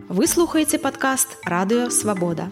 Вы слухаеце падкаст Радыё Свабода.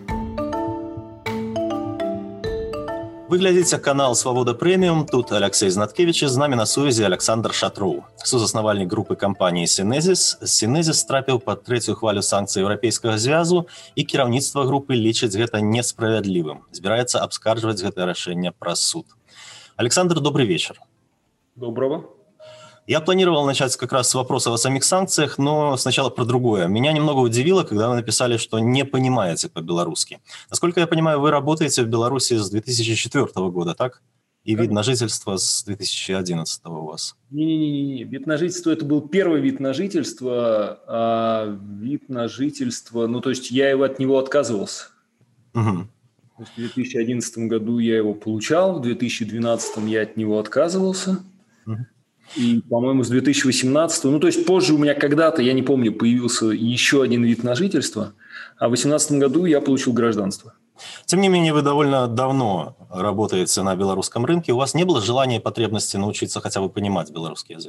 Вы глядзіце канал «Свобода Премиум». Тут Алексей Знаткевич, з намі на сувязі Александр Шатроў, сузаснавальнік групы кампаніі «Сінезіс». «Сінезіс» трапіў пад трэцюю хвалю санкцый Еўрапейскага звязу, і кіраўніцтва групы лічыць гэта несправядлівым. Збіраецца абскарджваць гэтае рашэнне праз суд. Александр, добрый вечер. Доброго. Я планировал начать как раз с вопросов о самих санкциях, но сначала про другое. Меня немного удивило, когда вы написали, что не понимаете по-белорусски. Насколько я понимаю, вы работаете в Беларуси с 2004 года, так? И вид на жительство с 2011 у вас. Не. Вид на жительство – это был первый вид на жительство, а вид на жительство, то есть я от него отказывался. Угу. То есть в 2011 году я его получал, в 2012 я от него отказывался. Угу. И, по-моему, с 2018, то есть позже у меня когда-то, я не помню, появился еще один вид на жительство, а в 2018 году я получил гражданство. Тем не менее, вы довольно давно работаете на белорусском рынке. У вас не было желания и потребности научиться хотя бы понимать белорусский язык?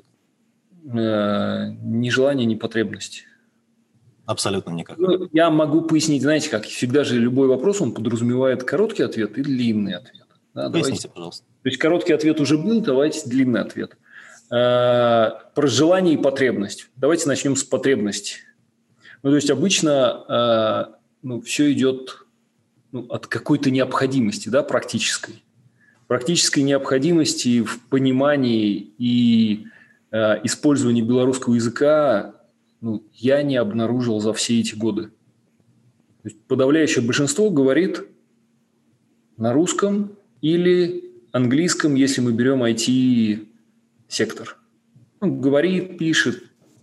Ни желания, ни потребности. Абсолютно никак. Я могу пояснить, знаете как, всегда же любой вопрос, он подразумевает короткий ответ и длинный ответ. Да, поясните, пожалуйста. То есть короткий ответ уже был, давайте длинный ответ. Про желание и потребность. Давайте начнем с потребности. То есть обычно все идет от какой-то необходимости, да, практической. Практической необходимости в понимании и использовании белорусского языка я не обнаружил за все эти годы. То есть подавляющее большинство говорит на русском или английском, если мы берем IT-сектор. Говорит, пишет.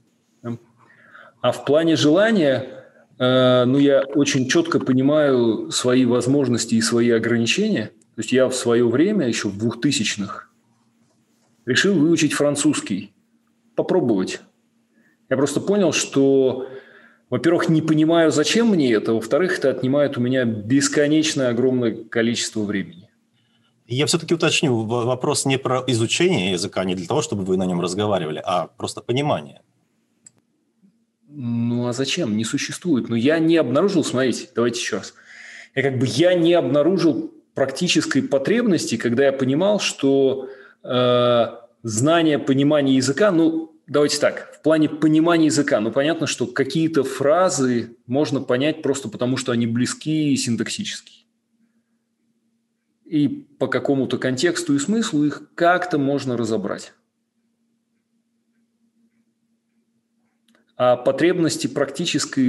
А в плане желания, я очень четко понимаю свои возможности и свои ограничения. То есть я в свое время, еще в 2000-х, решил выучить французский. Попробовать. Я просто понял, что, во-первых, не понимаю, зачем мне это, во-вторых, это отнимает у меня бесконечное огромное количество времени. Я все-таки уточню, вопрос не про изучение языка, не для того, чтобы вы на нем разговаривали, а просто понимание. А зачем? Не существует. Я не обнаружил, смотрите, давайте еще раз. Я не обнаружил практической потребности, когда я понимал, что знание, понимание языка, давайте так, в плане понимания языка, понятно, что какие-то фразы можно понять просто потому, что они близки синтаксически. И по какому-то контексту и смыслу их как-то можно разобрать. А потребности практической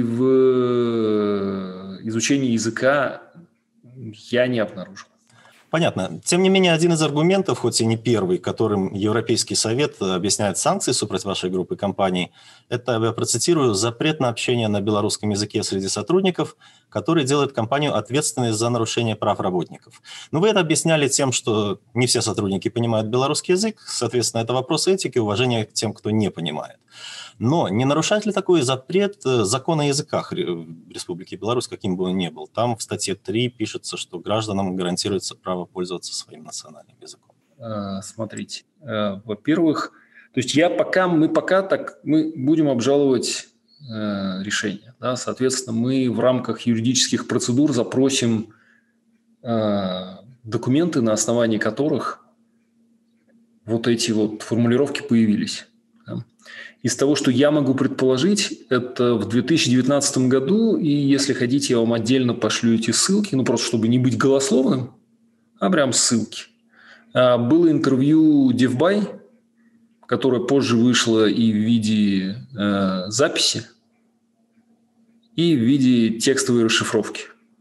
в изучении языка я не обнаружил. Понятно. Тем не менее, один из аргументов, хоть и не первый, которым Европейский совет объясняет санкции супроть вашей группы компаний, это, я процитирую, запрет на общение на белорусском языке среди сотрудников, который делает компанию ответственной за нарушение прав работников. Вы это объясняли тем, что не все сотрудники понимают белорусский язык, соответственно, это вопрос этики, уважения к тем, кто не понимает. Но не нарушает ли такой запрет закон о языках Республики Беларусь, каким бы он ни был? Там в статье 3 пишется, что гражданам гарантируется право пользоваться своим национальным языком. Смотрите, во-первых, то есть мы будем обжаловать решение. Да? Соответственно, мы в рамках юридических процедур запросим документы, на основании которых вот эти формулировки появились. Из того, что я могу предположить, это в 2019 году, и если хотите, я вам отдельно пошлю эти ссылки, просто чтобы не быть голословным, а прям ссылки. Было интервью Девбай, которое позже вышло и в виде записи, и в виде текстовой расшифровки.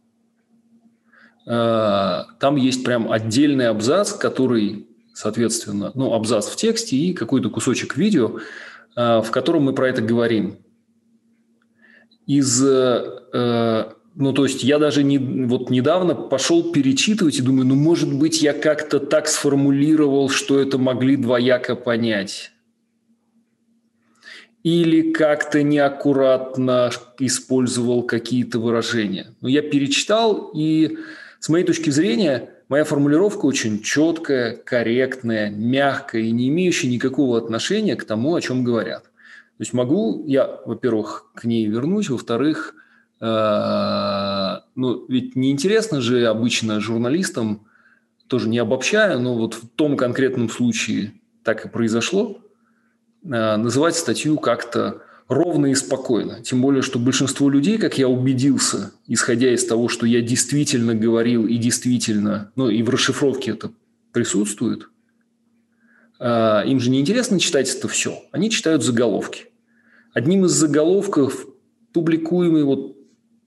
Там есть прям отдельный абзац, который, соответственно, абзац в тексте и какой-то кусочек видео, в котором мы про это говорим. То есть я даже недавно пошел перечитывать и думаю, может быть, я как-то так сформулировал, что это могли двояко понять. Или как-то неаккуратно использовал какие-то выражения. Я перечитал, и с моей точки зрения моя формулировка очень четкая, корректная, мягкая и не имеющая никакого отношения к тому, о чем говорят. То есть могу я, во-первых, к ней вернусь, во-вторых, Ну, ведь неинтересно же обычно журналистам, тоже не обобщая, но вот в том конкретном случае так и произошло, называть статью как-то ровно и спокойно. Тем более, что большинство людей, как я убедился, исходя из того, что я действительно говорил и действительно, ну и в расшифровке это присутствует, им же не интересно читать это все. Они читают заголовки. Одним из заголовков публикуемой вот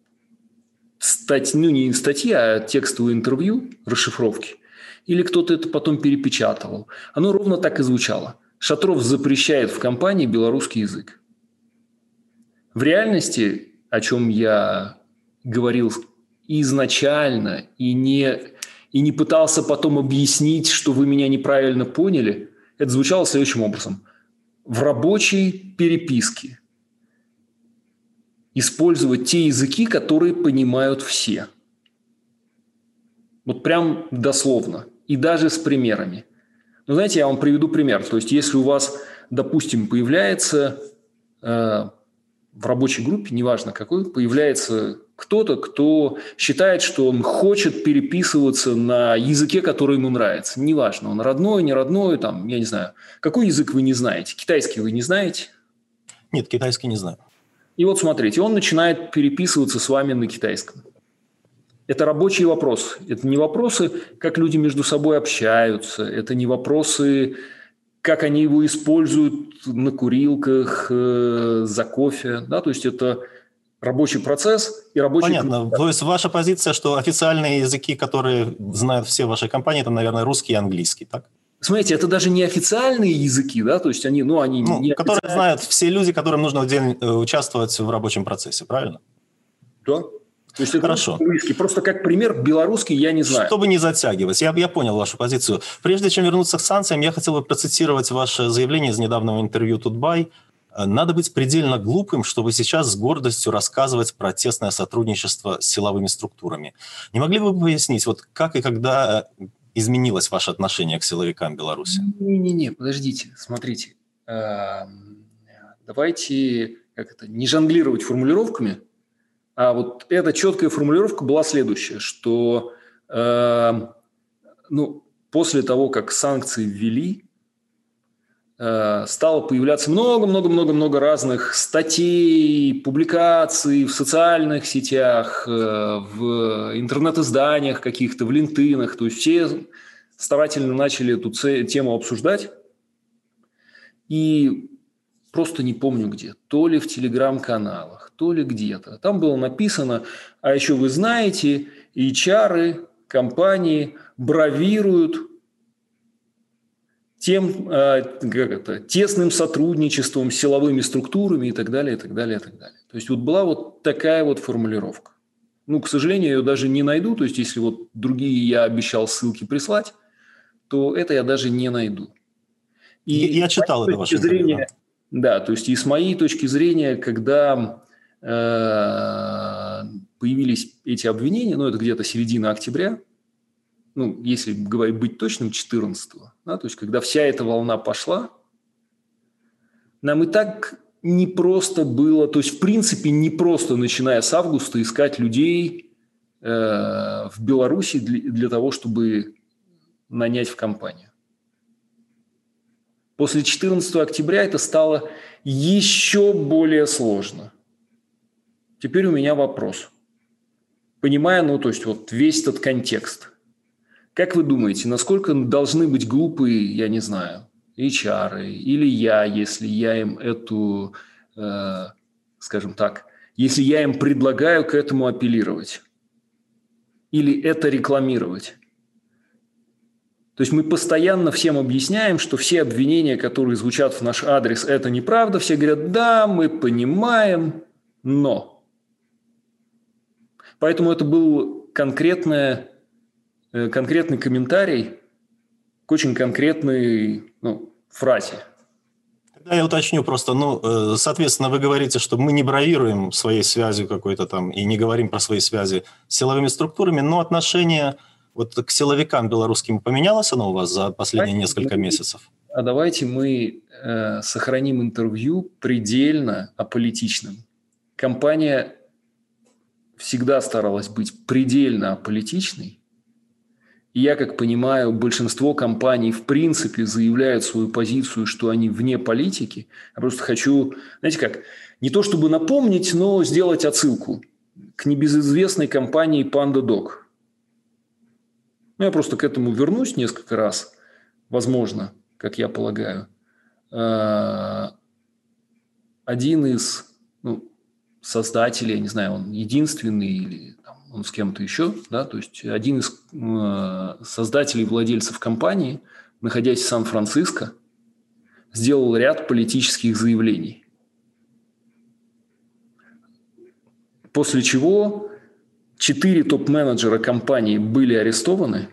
ну не статьи, а текстовое интервью, расшифровки, или кто-то это потом перепечатывал, оно ровно так и звучало. Шатров запрещает в компании белорусский язык. В реальности, о чем я говорил изначально и не пытался потом объяснить, что вы меня неправильно поняли, это звучало следующим образом. В рабочей переписке использовать те языки, которые понимают все. Вот прям дословно. И даже с примерами. Ну, знаете, я вам приведу пример. То есть, если у вас, допустим, появляется в рабочей группе, неважно какой, появляется кто-то, кто считает, что он хочет переписываться на языке, который ему нравится. Неважно, он родной, не родной, там, я не знаю. Какой язык вы не знаете? Китайский вы не знаете? Нет, китайский не знаю. И вот смотрите, он начинает переписываться с вами на китайском. Это рабочие вопросы. Это не вопросы, как люди между собой общаются. Это не вопросы, как они его используют на курилках, за кофе. Да? То есть это рабочий процесс и рабочий... Понятно. То есть ваша позиция, что официальные языки, которые знают все в вашей компании, это, наверное, русский и английский, так? Смотрите, это даже не официальные языки, да, то есть они не которые знают все люди, которым нужно участвовать в рабочем процессе, правильно? Да. То есть это хорошо. Английский. Просто как пример, белорусский я не знаю. Чтобы не затягивать, я понял вашу позицию. Прежде чем вернуться к санкциям, я хотел бы процитировать ваше заявление из недавнего интервью Тутбай. Надо быть предельно глупым, чтобы сейчас с гордостью рассказывать про тесное сотрудничество с силовыми структурами. Не могли бы вы пояснить, вот как и когда изменилось ваше отношение к силовикам Беларуси? Не, подождите, смотрите. Давайте не жонглировать формулировками, а вот эта четкая формулировка была следующая, что после того, как санкции ввели, стало появляться много разных статей, публикаций в социальных сетях, в интернет-изданиях каких-то, в LinkedIn. То есть все старательно начали эту тему обсуждать. И просто не помню где. То ли в телеграм-каналах, то ли где-то. Там было написано, а еще вы знаете, HR, компании бравируют тем тесным сотрудничеством с силовыми структурами и так далее, и так далее, и так далее. То есть вот была вот такая вот формулировка. К сожалению, я ее даже не найду. То есть если вот другие я обещал ссылки прислать, то это я даже не найду. И я читал это ваше интервью. Да, то есть и с моей точки зрения, когда появились эти обвинения, это где-то середина октября, если быть точным, 14-го, да, то есть когда вся эта волна пошла, нам и так непросто было, то есть в принципе непросто, начиная с августа, искать людей в Беларуси для того, чтобы нанять в компанию. После 14 октября это стало еще более сложно. Теперь у меня вопрос. Понимая, то есть вот весь этот контекст. Как вы думаете, насколько должны быть глупые, я не знаю, HR или я, если я им эту, скажем так, если я им предлагаю к этому апеллировать или это рекламировать? То есть мы постоянно всем объясняем, что все обвинения, которые звучат в наш адрес, это неправда. Все говорят, да, мы понимаем, но. Поэтому это был конкретный комментарий к очень конкретной фразе. Тогда я уточню просто. Соответственно, вы говорите, что мы не бравируем своей связью какой-то там и не говорим про свои связи с силовыми структурами, но отношение вот к силовикам белорусским поменялось оно у вас за последние несколько месяцев? А давайте мы сохраним интервью предельно аполитичным. Компания всегда старалась быть предельно аполитичной. И я, как понимаю, большинство компаний в принципе заявляют свою позицию, что они вне политики. Я просто хочу, знаете как, не то чтобы напомнить, но сделать отсылку к небезызвестной компании PandaDoc. Я просто к этому вернусь несколько раз, возможно, как я полагаю. Один из создателей, я не знаю, он единственный или он с кем-то еще, да, то есть один из создателей, владельцев компании, находясь в Сан-Франциско, сделал ряд политических заявлений. После чего 4 топ-менеджера компании были арестованы,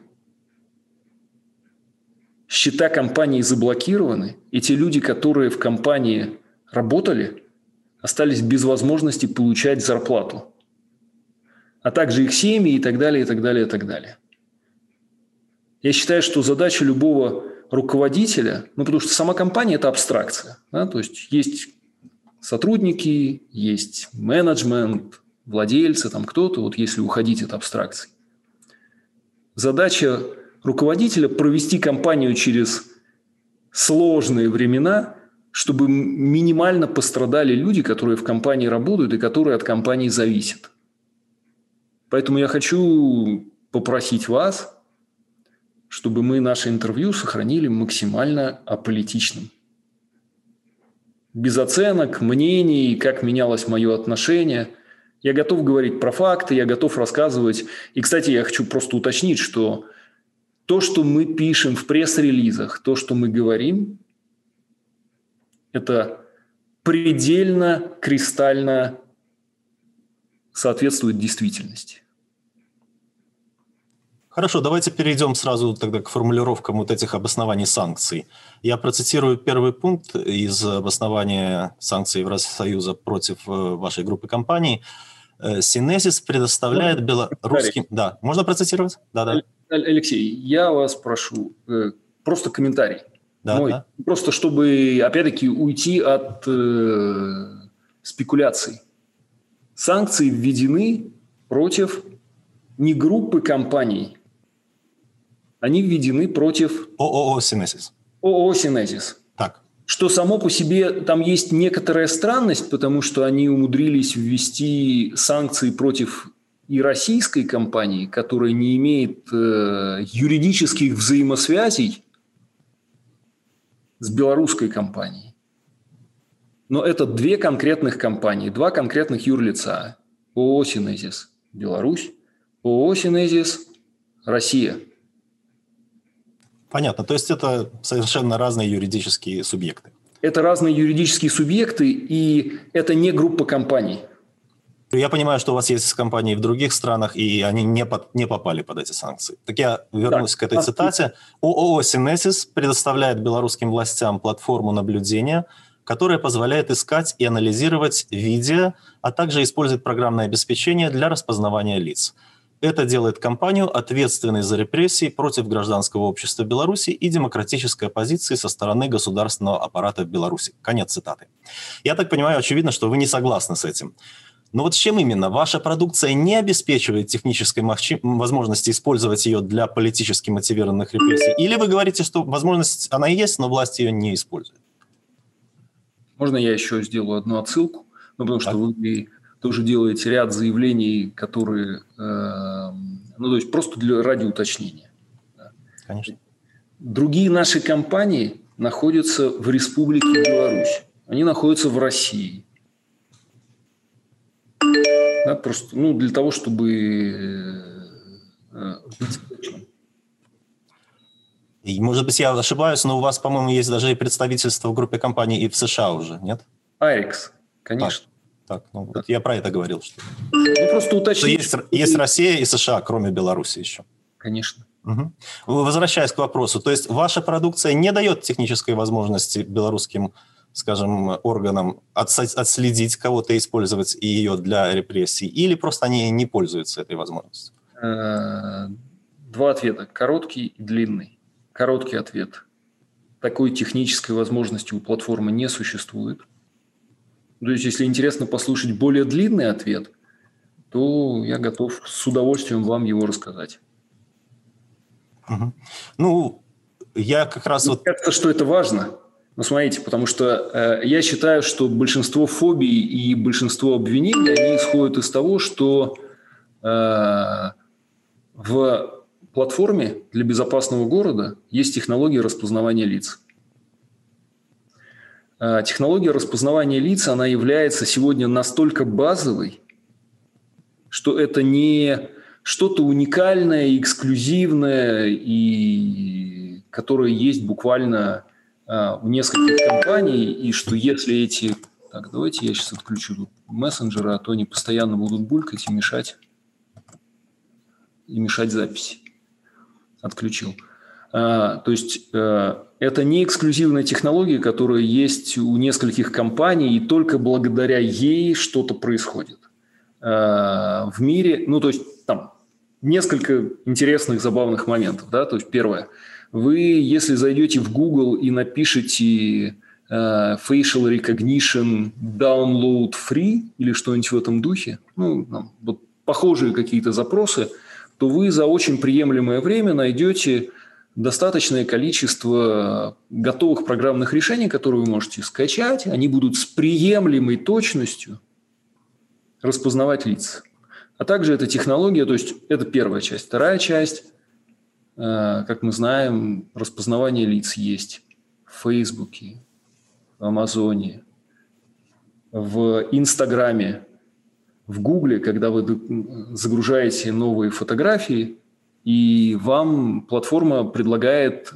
счета компании заблокированы, и те люди, которые в компании работали, остались без возможности получать зарплату, а также их семьи и так далее, и так далее, и так далее. Я считаю, что задача любого руководителя, потому что сама компания – это абстракция, да, то есть есть сотрудники, есть менеджмент, владельцы, там кто-то, вот если уходить от абстракций. Задача руководителя – провести компанию через сложные времена, чтобы минимально пострадали люди, которые в компании работают и которые от компании зависят. Поэтому я хочу попросить вас, чтобы мы наше интервью сохранили максимально аполитичным. Без оценок, мнений, как менялось мое отношение. Я готов говорить про факты, я готов рассказывать. И, кстати, я хочу просто уточнить, что то, что мы пишем в пресс-релизах, то, что мы говорим, это предельно, кристально соответствует действительности. Хорошо, давайте перейдем сразу тогда к формулировкам вот этих обоснований санкций. Я процитирую первый пункт из обоснования санкций Евросоюза против вашей группы компаний. Синезис предоставляет белорусским... Да, можно процитировать? Да. Алексей, я вас прошу, просто комментарий. Да, мой. да. Просто чтобы, опять-таки, уйти от спекуляций. Санкции введены против не группы компаний, они введены против... ООО «Синезис». ООО «Синезис». Так. Что само по себе там есть некоторая странность, потому что они умудрились ввести санкции против и российской компании, которая не имеет юридических взаимосвязей с белорусской компанией. Но это 2 конкретных компании, 2 конкретных юрлица. ООО «Синезис» Беларусь, ООО «Синезис» Россия. Понятно. То есть это совершенно разные юридические субъекты. Это разные юридические субъекты, и это не группа компаний. Я понимаю, что у вас есть компании в других странах, и они не попали под эти санкции. Так я вернусь к этой цитате. ООО «Синезис» предоставляет белорусским властям платформу наблюдения, которая позволяет искать и анализировать видео, а также использует программное обеспечение для распознавания лиц. Это делает компанию ответственной за репрессии против гражданского общества Беларуси и демократической оппозиции со стороны государственного аппарата в Беларуси. Конец цитаты. Я так понимаю, очевидно, что вы не согласны с этим. Но вот с чем именно? Ваша продукция не обеспечивает технической возможности использовать ее для политически мотивированных репрессий? Или вы говорите, что возможность она и есть, но власть ее не использует? Можно я еще сделаю одну отсылку? Потому что вы тоже делаете ряд заявлений, которые... то есть просто ради уточнения. Конечно. Другие наши компании находятся в Республике Беларусь. Они находятся в России. Да, просто для того, чтобы быть точным. И, может быть, я ошибаюсь, но у вас, по-моему, есть даже и представительство в группе компаний и в США уже, нет? Айрекс, конечно. Так, вот я про это говорил. Что... просто уточнить. Есть Россия и США, кроме Беларуси еще. Конечно. Угу. Возвращаясь к вопросу, то есть ваша продукция не дает технической возможности белорусским, скажем, органам отследить кого-то и использовать ее для репрессий, или просто они не пользуются этой возможностью? 2 ответа, короткий и длинный. Короткий ответ. Такой технической возможности у платформы не существует. То есть, если интересно послушать более длинный ответ, то я готов с удовольствием вам его рассказать. Угу. Ну, я как раз Мне кажется, что это важно. Ну, смотрите, потому что я считаю, что большинство фобий и большинство обвинений, они исходят из того, что в платформе для безопасного города есть технология распознавания лиц. Технология распознавания лиц, она является сегодня настолько базовой, что это не что-то уникальное, эксклюзивное, и которое есть буквально у нескольких компаний, и что если эти... Так, давайте я сейчас отключу мессенджеры, а то они постоянно будут булькать и мешать записи. Отключил. То есть это не эксклюзивная технология, которая есть у нескольких компаний, и только благодаря ей что-то происходит. В мире, ну, то есть там несколько интересных, забавных моментов. Да? То есть первое. Вы, если зайдете в Google и напишите facial recognition download free или что-нибудь в этом духе, ну, вот похожие какие-то запросы, то вы за очень приемлемое время найдете достаточное количество готовых программных решений, которые вы можете скачать. Они будут с приемлемой точностью распознавать лица. А также эта технология, то есть это первая часть. Вторая часть, как мы знаем, распознавание лиц есть в Фейсбуке, в Амазоне, в Инстаграме, в Гугле, когда вы загружаете новые фотографии, и вам платформа предлагает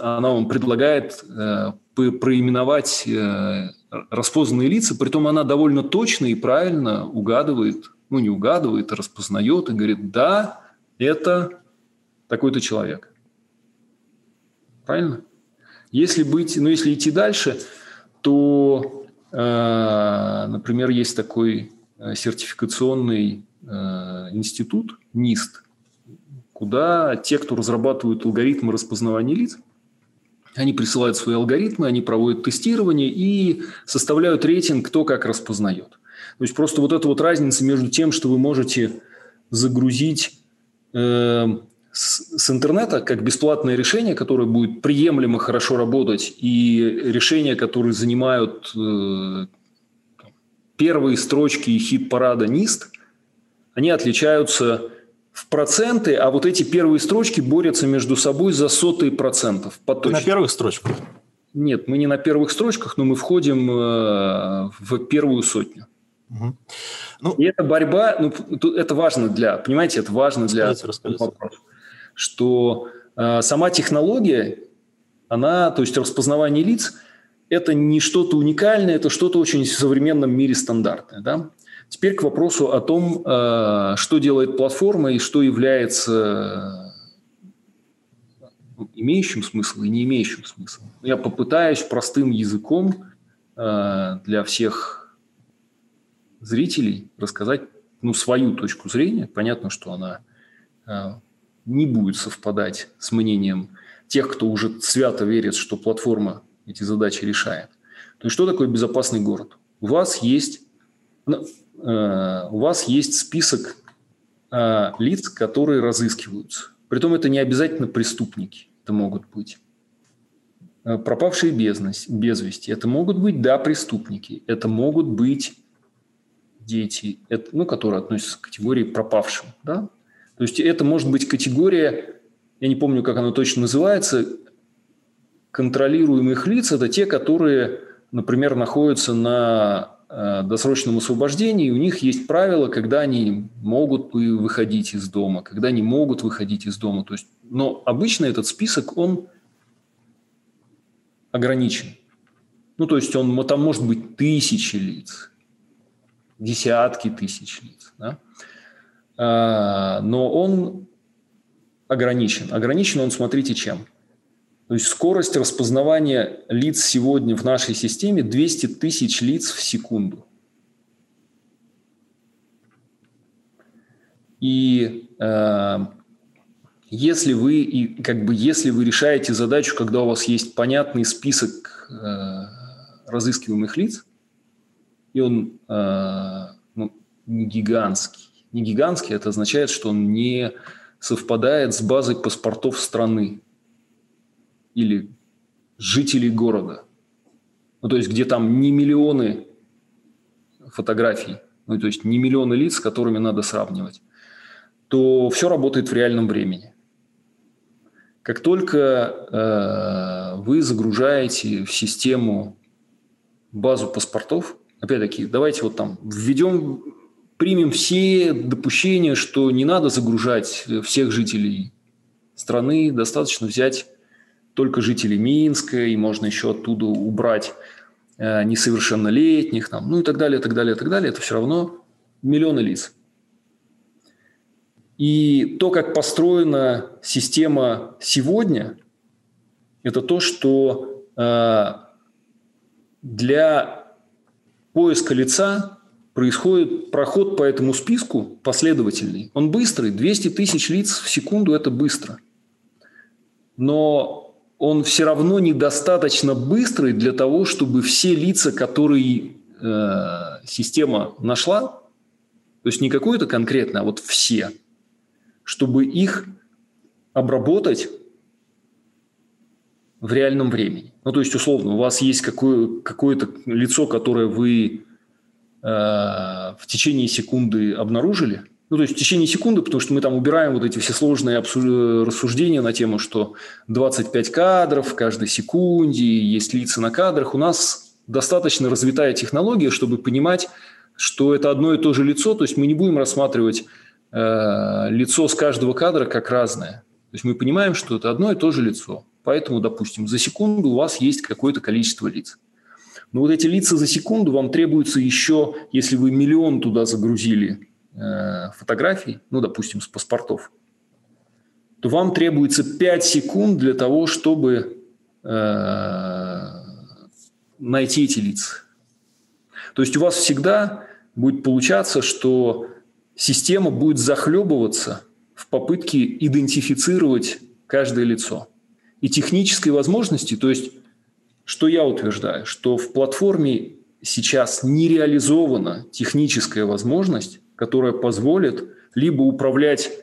проименовать распознанные лица, притом она довольно точно и правильно угадывает, ну не угадывает, а распознает и говорит, да, это такой-то человек. Правильно? Если идти дальше, то, например, есть такой сертификационный институт НИСТ, куда те, кто разрабатывают алгоритмы распознавания лиц, они присылают свои алгоритмы, они проводят тестирование и составляют рейтинг, кто как распознает. То есть просто вот эта вот разница между тем, что вы можете загрузить с интернета как бесплатное решение, которое будет приемлемо хорошо работать, и решения, которые занимают первые строчки хит-парада НИСТ, они отличаются в проценты, а вот эти первые строчки борются между собой за 0,01%. Вы на первых строчках? Нет, мы не на первых строчках, но мы входим в первую сотню. Угу. Ну, и эта борьба, это важно понимаете, это важно для вопроса, что сама технология, то есть распознавание лиц, это не что-то уникальное, это что-то очень в современном мире стандартное, да? Теперь к вопросу о том, что делает платформа и что является имеющим смысл и не имеющим смысл. Я попытаюсь простым языком для всех зрителей рассказать свою точку зрения. Понятно, что она не будет совпадать с мнением тех, кто уже свято верит, что платформа эти задачи решает. То есть что такое безопасный город? У вас есть список лиц, которые разыскиваются. Притом это не обязательно преступники. Это могут быть пропавшие без вести. Это могут быть, преступники. Это могут быть дети, которые относятся к категории пропавшим. Да? То есть это может быть категория, я не помню, как она точно называется, контролируемых лиц. Это те, которые, например, находятся на досрочном освобождении, у них есть правила, когда они могут выходить из дома, когда не могут выходить из дома. То есть, но обычно этот список, он ограничен. То есть, там может быть тысячи лиц, десятки тысяч лиц. Да? Но он ограничен. Ограничен он, смотрите, чем? То есть скорость распознавания лиц сегодня в нашей системе 200 тысяч лиц в секунду. И если вы решаете задачу, когда у вас есть понятный список разыскиваемых лиц, и он не гигантский, не гигантский, это означает, что он не совпадает с базой паспортов страны или жителей города. Ну, то есть, где там не миллионы фотографий, ну, то есть не миллионы лиц, с которыми надо сравнивать, то все работает в реальном времени. Как только вы загружаете в систему базу паспортов, опять-таки, давайте вот там примем все допущения, что не надо загружать всех жителей страны, достаточно взять только жителей Минска, и можно еще оттуда убрать несовершеннолетних, там, ну и так далее, так далее, так далее. Это все равно миллионы лиц. И то, как построена система сегодня, это то, что для поиска лица происходит проход по этому списку последовательный. Он быстрый, 200 тысяч лиц в секунду – это быстро. Но он все равно недостаточно быстрый для того, чтобы все лица, которые система нашла, то есть не какое-то конкретное, а вот все, чтобы их обработать в реальном времени. Ну, то есть, условно, у вас есть какое-то лицо, которое вы в течение секунды обнаружили. Ну, то есть, в течение секунды, потому что мы там убираем вот эти все сложные рассуждения на тему, что 25 кадров в каждой секунде, есть лица на кадрах. У нас достаточно развитая технология, чтобы понимать, что это одно и то же лицо. То есть, мы не будем рассматривать лицо с каждого кадра как разное. То есть мы понимаем, что это одно и то же лицо. Поэтому, допустим, за секунду у вас есть какое-то количество лиц. Но вот эти лица за секунду вам требуется еще, если вы 1 миллион туда загрузили фотографий, ну, допустим, с паспортов, то вам требуется 5 секунд для того, чтобы найти эти лица. То есть у вас всегда будет получаться, что система будет захлебываться в попытке идентифицировать каждое лицо. И технической возможности, то есть, что я утверждаю, что в платформе сейчас не реализована техническая возможность, которая позволит либо управлять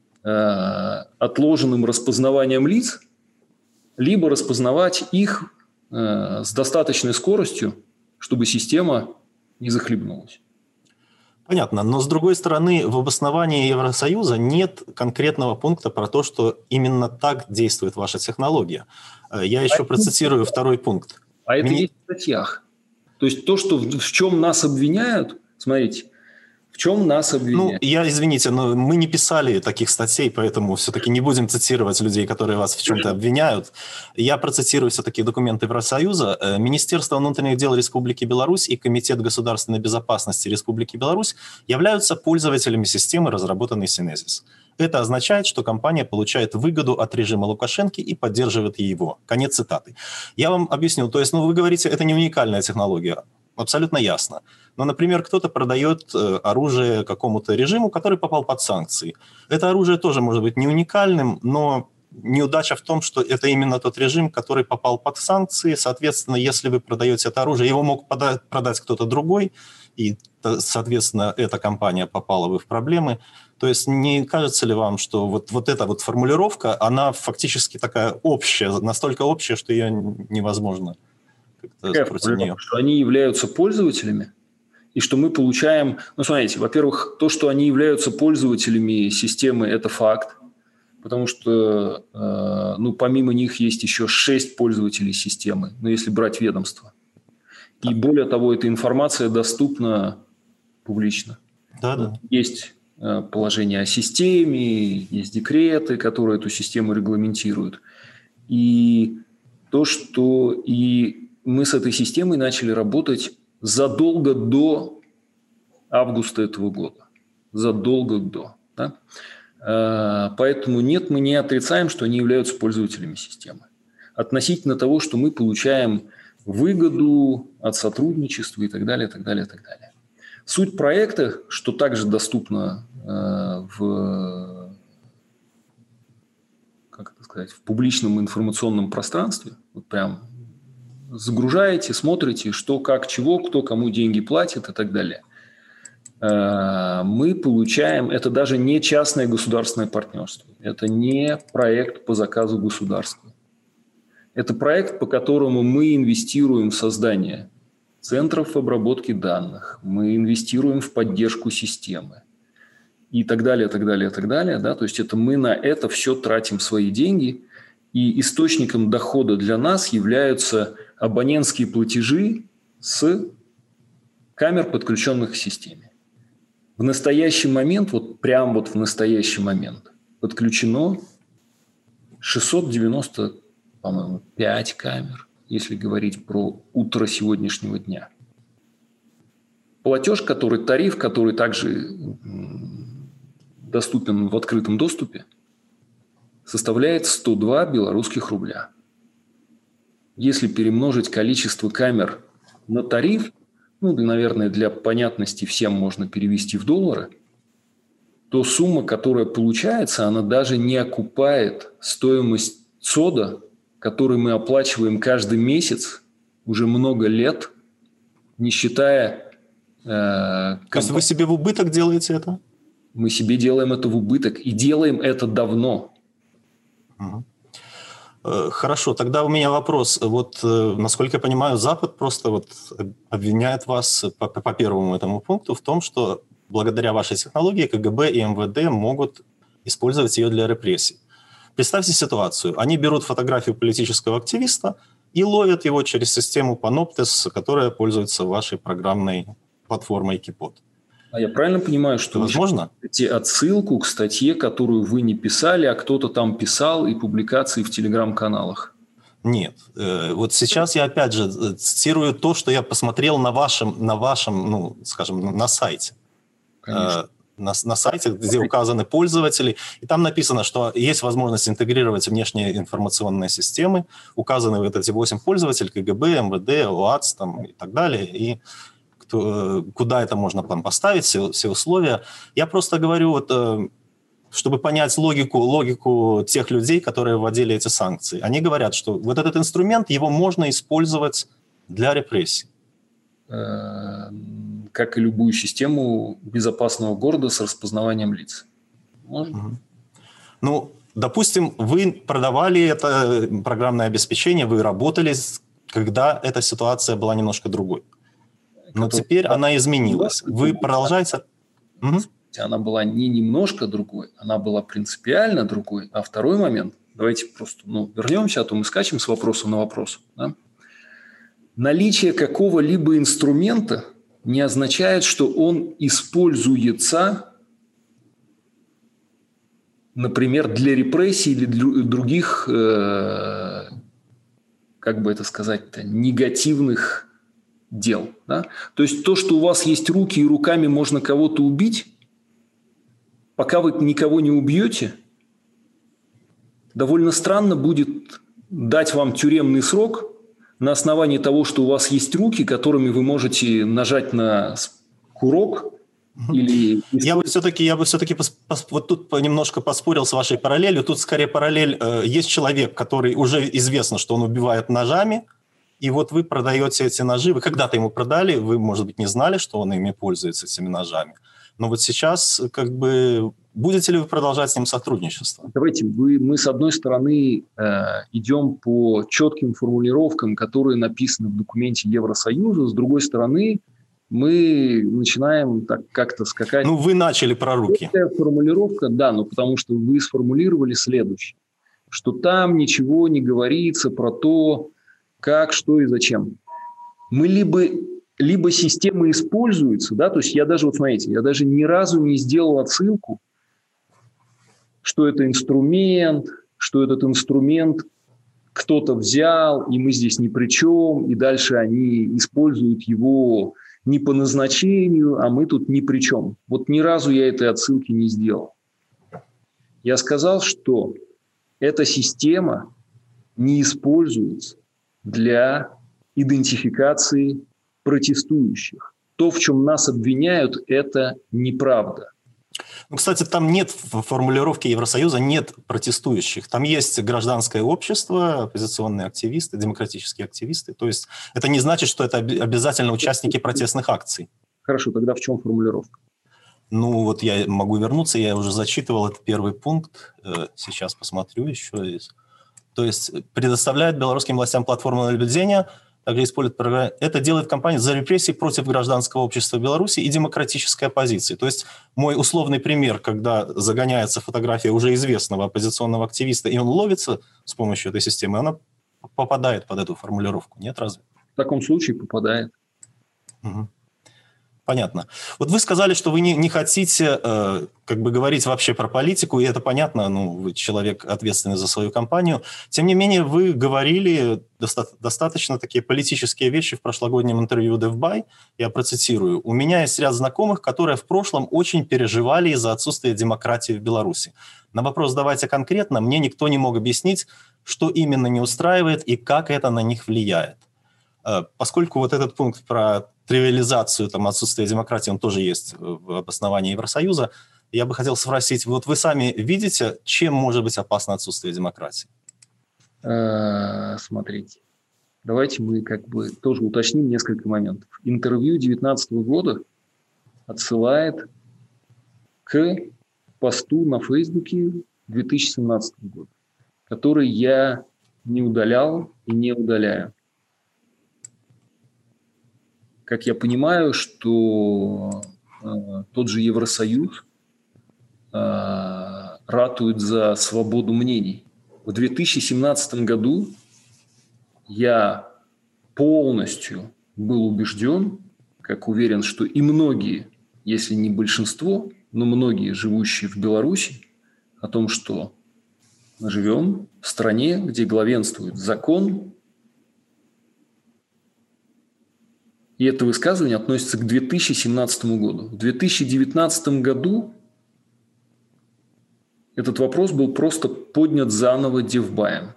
отложенным распознаванием лиц, либо распознавать их с достаточной скоростью, чтобы система не захлебнулась. Понятно, но с другой стороны, в обосновании Евросоюза нет конкретного пункта про то, что именно так действует ваша технология. Я еще процитирую второй пункт. А это есть в статьях. То есть то, что в чем нас обвиняют, смотрите, в чем нас обвиняют? Ну, извините, но мы не писали таких статей, поэтому все-таки не будем цитировать людей, которые вас в чем-то обвиняют. Я процитирую все-таки документы Евросоюза. Министерство внутренних дел Республики Беларусь и Комитет государственной безопасности Республики Беларусь являются пользователями системы, разработанной Synesis. Это означает, что компания получает выгоду от режима Лукашенко и поддерживает его. Конец цитаты. Я вам объясню. То есть, вы говорите, это не уникальная технология. Абсолютно ясно. Но, например, кто-то продает оружие какому-то режиму, который попал под санкции. Это оружие тоже может быть не уникальным, но неудача в том, что это именно тот режим, который попал под санкции. Соответственно, если вы продаете это оружие, его мог продать кто-то другой, и, соответственно, эта компания попала бы в проблемы. То есть не кажется ли вам, что вот эта вот формулировка, она фактически такая общая, настолько общая, что ее невозможно как-то против нее? Что они являются пользователями, и что мы получаем... Ну, смотрите, во-первых, то, что они являются пользователями системы, это факт, потому что, помимо них есть еще 6 пользователей системы, если брать ведомство. И более того, эта информация доступна публично. Да. Есть положение о системе, есть декреты, которые эту систему регламентируют. И то, что мы с этой системой начали работать задолго до августа этого года. Задолго до. Да? Поэтому нет, мы не отрицаем, что они являются пользователями системы. Относительно того, что мы получаем выгоду от сотрудничества и так далее, так далее, так далее. Суть проекта, что также доступно в публичном информационном пространстве, вот прям загружаете, смотрите, что, как, чего, кто кому деньги платит и так далее. мы получаем, это даже не частное государственное партнерство, это не проект по заказу государства. Это проект, по которому мы инвестируем в создание центров обработки данных, мы инвестируем в поддержку системы и так далее, так далее, так далее. Да? То есть это мы на это все тратим свои деньги, и источником дохода для нас являются абонентские платежи с камер, подключенных к системе. В настоящий момент, вот прям вот в настоящий момент, подключено 690, по-моему, 5 камер, если говорить про утро сегодняшнего дня. Платеж, тариф, который также доступен в открытом доступе, составляет 102 белорусских рубля. Если перемножить количество камер на тариф, наверное, для понятности всем можно перевести в доллары, то сумма, которая получается, она даже не окупает стоимость СОДа, который мы оплачиваем каждый месяц уже много лет, не считая... То есть вы себе в убыток делаете это? Мы себе делаем это в убыток и делаем это давно. Хорошо, тогда у меня вопрос. Вот, насколько я понимаю, Запад просто вот обвиняет вас по первому этому пункту в том, что благодаря вашей технологии КГБ и МВД могут использовать ее для репрессий. Представьте ситуацию. Они берут фотографию политического активиста и ловят его через систему Panoptes, которая пользуется вашей программной платформой Кипот. А я правильно понимаю, что возможно? Вы отсылку к статье, которую вы не писали, а кто-то там писал, и публикации в телеграм-каналах? Нет. Вот сейчас я опять же цитирую то, что я посмотрел на вашем, скажем, на сайте. Конечно. На сайте, где указаны пользователи, и там написано, что есть возможность интегрировать внешние информационные системы, указаны вот эти 8 пользователей, КГБ, МВД, ОАЦ там, и так далее, и куда это можно там поставить, все условия. Я просто говорю, вот, чтобы понять логику тех людей, которые вводили эти санкции. Они говорят, что вот этот инструмент, его можно использовать для репрессий. Как и любую систему безопасного города с распознаванием лиц. Можно? Допустим, вы продавали это программное обеспечение, вы работали, когда эта ситуация была немножко другой. Но теперь она изменилась. Вы продолжаете... Она была не немножко другой, она была принципиально другой. А второй момент, давайте просто вернемся, а то мы скачем с вопроса на вопрос. Да? Наличие какого-либо инструмента не означает, что он используется, например, для репрессий или для других, как бы это сказать-то, негативных дел. Да? То есть то, что у вас есть руки и руками можно кого-то убить, пока вы никого не убьете, довольно странно будет дать вам тюремный срок на основании того, что у вас есть руки, которыми вы можете нажать на курок. Или... Я бы все-таки вот тут немножко поспорил с вашей параллелью. Тут скорее параллель. Есть человек, который уже известно, что он убивает ножами, и вот вы продаете эти ножи. Вы когда-то ему продали, вы, может быть, не знали, что он ими пользуется, этими ножами. Но вот сейчас, будете ли вы продолжать с ним сотрудничество? Давайте, мы с одной стороны идем по четким формулировкам, которые написаны в документе Евросоюза, с другой стороны мы начинаем так как-то скакать. Вы начали про руки. Эта формулировка, да, потому что вы сформулировали следующее, что там ничего не говорится про то, как, что и зачем. Мы либо система используется, да, то есть я даже ни разу не сделал отсылку, что это инструмент, что этот инструмент кто-то взял, и мы здесь ни при чем, и дальше они используют его не по назначению, а мы тут ни при чем. Вот ни разу я этой отсылки не сделал. Я сказал, что эта система не используется для идентификации протестующих. То, в чем нас обвиняют, это неправда. Кстати, там нет в формулировке Евросоюза нет протестующих. Там есть гражданское общество, оппозиционные активисты, демократические активисты. То есть это не значит, что это обязательно участники протестных акций. Хорошо, тогда в чем формулировка? Ну, вот я могу вернуться, я уже зачитывал этот первый пункт, сейчас посмотрю еще раз. То есть предоставляет белорусским властям платформу наблюдения, также использует программу. Это делает компания за репрессии против гражданского общества Беларуси и демократической оппозиции. То есть мой условный пример, когда загоняется фотография уже известного оппозиционного активиста, и он ловится с помощью этой системы, она попадает под эту формулировку, нет, разве? В таком случае попадает. Угу. Понятно. Вот вы сказали, что вы не хотите как бы говорить вообще про политику, и это понятно, ну, вы человек, ответственный за свою компанию. Тем не менее, вы говорили достаточно такие политические вещи в прошлогоднем интервью DevBuy. Я процитирую. «У меня есть ряд знакомых, которые в прошлом очень переживали из-за отсутствия демократии в Беларуси. На вопрос «давайте конкретно» мне никто не мог объяснить, что именно не устраивает и как это на них влияет». Поскольку вот этот пункт про тривиализацию, там, отсутствие демократии, он тоже есть в обосновании Евросоюза, я бы хотел спросить, вот вы сами видите, чем может быть опасно отсутствие демократии? Смотрите, давайте мы как бы тоже уточним несколько моментов. Интервью 2019 года отсылает к посту на Фейсбуке 2017 года, который я не удалял и не удаляю. Как я понимаю, что тот же Евросоюз ратует за свободу мнений. В 2017 году я полностью был убежден, как уверен, что и многие, если не большинство, но многие, живущие в Беларуси, о том, что мы живем в стране, где главенствует закон. И это высказывание относится к 2017 году. В 2019 году этот вопрос был просто поднят заново DevBuy'ем.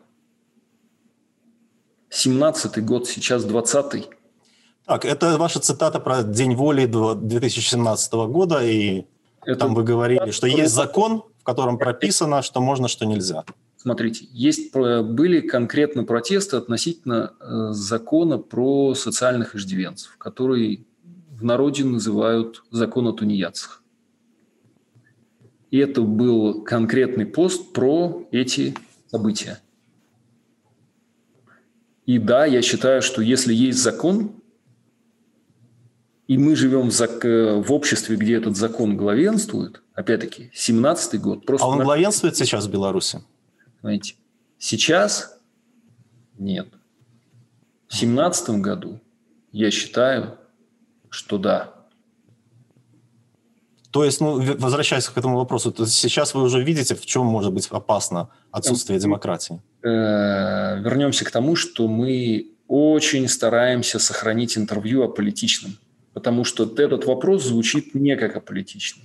17-й год, сейчас 20-й. Так, это ваша цитата про День воли 2017 года, и там вы говорили, что есть закон, в котором прописано, что можно, что нельзя. Смотрите, были конкретно протесты относительно закона про социальных иждивенцев, который в народе называют закон о тунеядцах. И это был конкретный пост про эти события. И да, я считаю, что если есть закон, и мы живем в обществе, где этот закон главенствует, опять-таки, 17-й год... Просто он главенствует сейчас в Беларуси? Понимаете? Сейчас нет. В 2017 году я считаю, что да. То есть, возвращаясь к этому вопросу, то сейчас вы уже видите, в чем может быть опасно отсутствие демократии? Вернемся к тому, что мы очень стараемся сохранить интервью аполитичным, потому что этот вопрос звучит не как аполитичный.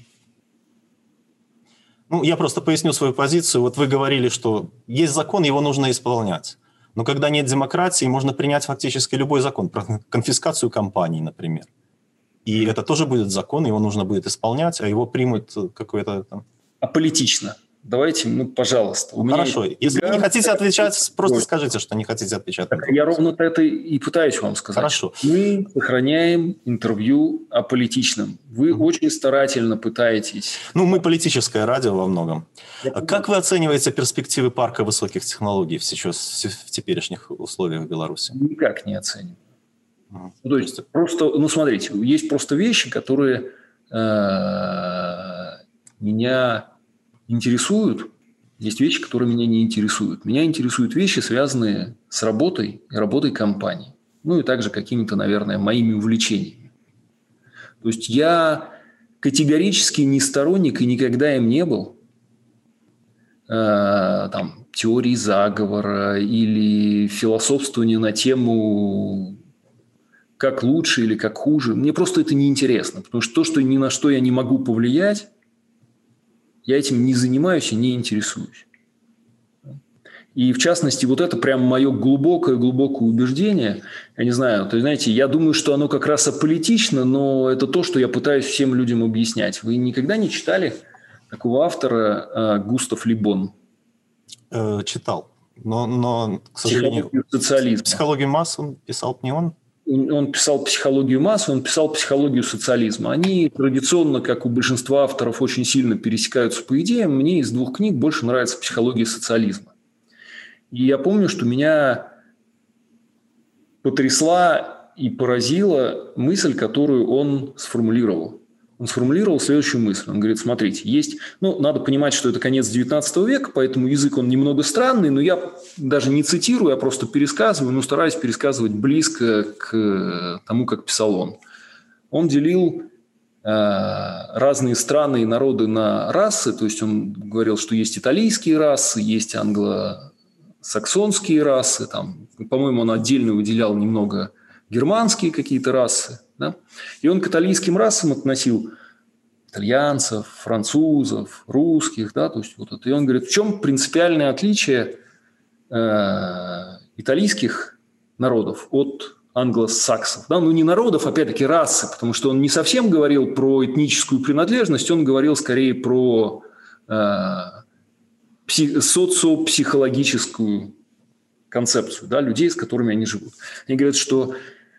Я просто поясню свою позицию. Вот вы говорили, что есть закон, его нужно исполнять. Но когда нет демократии, можно принять фактически любой закон, про конфискацию компаний, например. И это тоже будет закон, его нужно будет исполнять, а его примут какое-то там... Аполитично. Давайте, пожалуйста. Хорошо. Если вы не хотите отвечать, просто скажите, что не хотите отвечать. Я ровно это и пытаюсь вам сказать. Хорошо. Мы сохраняем интервью аполитичным. Вы очень старательно пытаетесь... Мы политическое радио во многом. Как вы оцениваете перспективы парка высоких технологий сейчас в теперешних условиях в Беларуси? Никак не оцениваю. То есть просто, смотрите, есть просто вещи, которые меня интересуют, есть вещи, которые меня не интересуют. Меня интересуют вещи, связанные с работой и работой компании. И также какими-то, наверное, моими увлечениями. То есть я категорически не сторонник и никогда им не был теории заговора или философствования на тему как лучше или как хуже. Мне просто это неинтересно, потому что то, что ни на что я не могу повлиять, я этим не занимаюсь и не интересуюсь. И в частности, вот это прям мое глубокое убеждение. Я не знаю, то есть, знаете, я думаю, что оно как раз аполитично, но это то, что я пытаюсь всем людям объяснять. Вы никогда не читали такого автора Густав Ле Бон? Читал. Но, к сожалению... Социализм. «Психологию масс» он писал, не он? он писал психологию масс, он писал психологию социализма. Они традиционно, как у большинства авторов, очень сильно пересекаются по идеям. Мне из двух книг больше нравится психология социализма. И я помню, что меня потрясла и поразила мысль, которую он сформулировал. Он сформулировал следующую мысль. Он говорит, смотрите, есть... надо понимать, что это конец XIX века, поэтому язык он немного странный, но я даже не цитирую, я просто пересказываю, но стараюсь пересказывать близко к тому, как писал он. Он делил разные страны и народы на расы, то есть он говорил, что есть итальянские расы, есть англосаксонские расы, там, по-моему, он отдельно выделял немного германские какие-то расы. Да? И он к итальянским расам относил итальянцев, французов, русских. Да? То есть вот это. И он говорит, в чем принципиальное отличие итальянских народов от англосаксов? Да? Не народов, опять-таки расы, потому что он не совсем говорил про этническую принадлежность, он говорил скорее про социопсихологическую концепцию, да, людей, с которыми они живут. Они говорят, что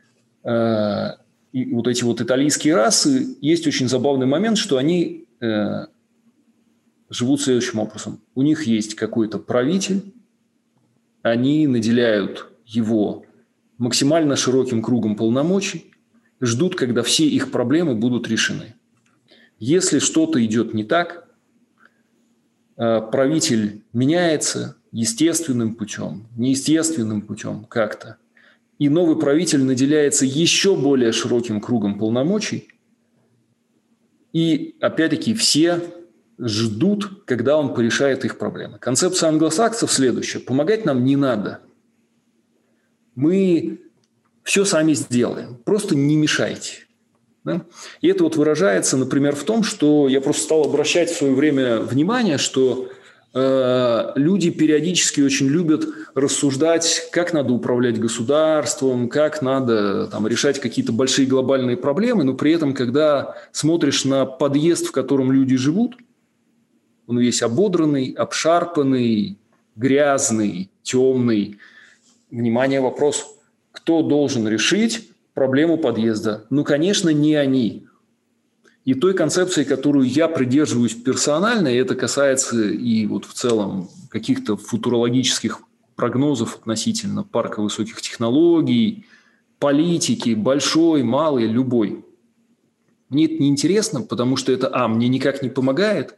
и вот эти вот итальянские расы, есть очень забавный момент, что они живут следующим образом. У них есть какой-то правитель, они наделяют его максимально широким кругом полномочий, ждут, когда все их проблемы будут решены. Если что-то идет не так, правитель меняется естественным путем, неестественным путем как-то. И новый правитель наделяется еще более широким кругом полномочий. И, опять-таки, все ждут, когда он порешает их проблемы. Концепция англосаксов следующая. Помогать нам не надо. Мы все сами сделаем. Просто не мешайте. Да? И это вот выражается, например, в том, что я просто стал обращать в свое время внимание, что люди периодически очень любят рассуждать, как надо управлять государством, как надо там, решать какие-то большие глобальные проблемы, но при этом, когда смотришь на подъезд, в котором люди живут, он весь ободранный, обшарпанный, грязный, темный. Внимание, вопрос, кто должен решить проблему подъезда? Конечно, не они. И той концепции, которую я придерживаюсь персонально, и это касается и вот в целом каких-то футурологических прогнозов относительно парка высоких технологий, политики, большой, малый, любой. Мне это неинтересно, потому что это, мне никак не помогает.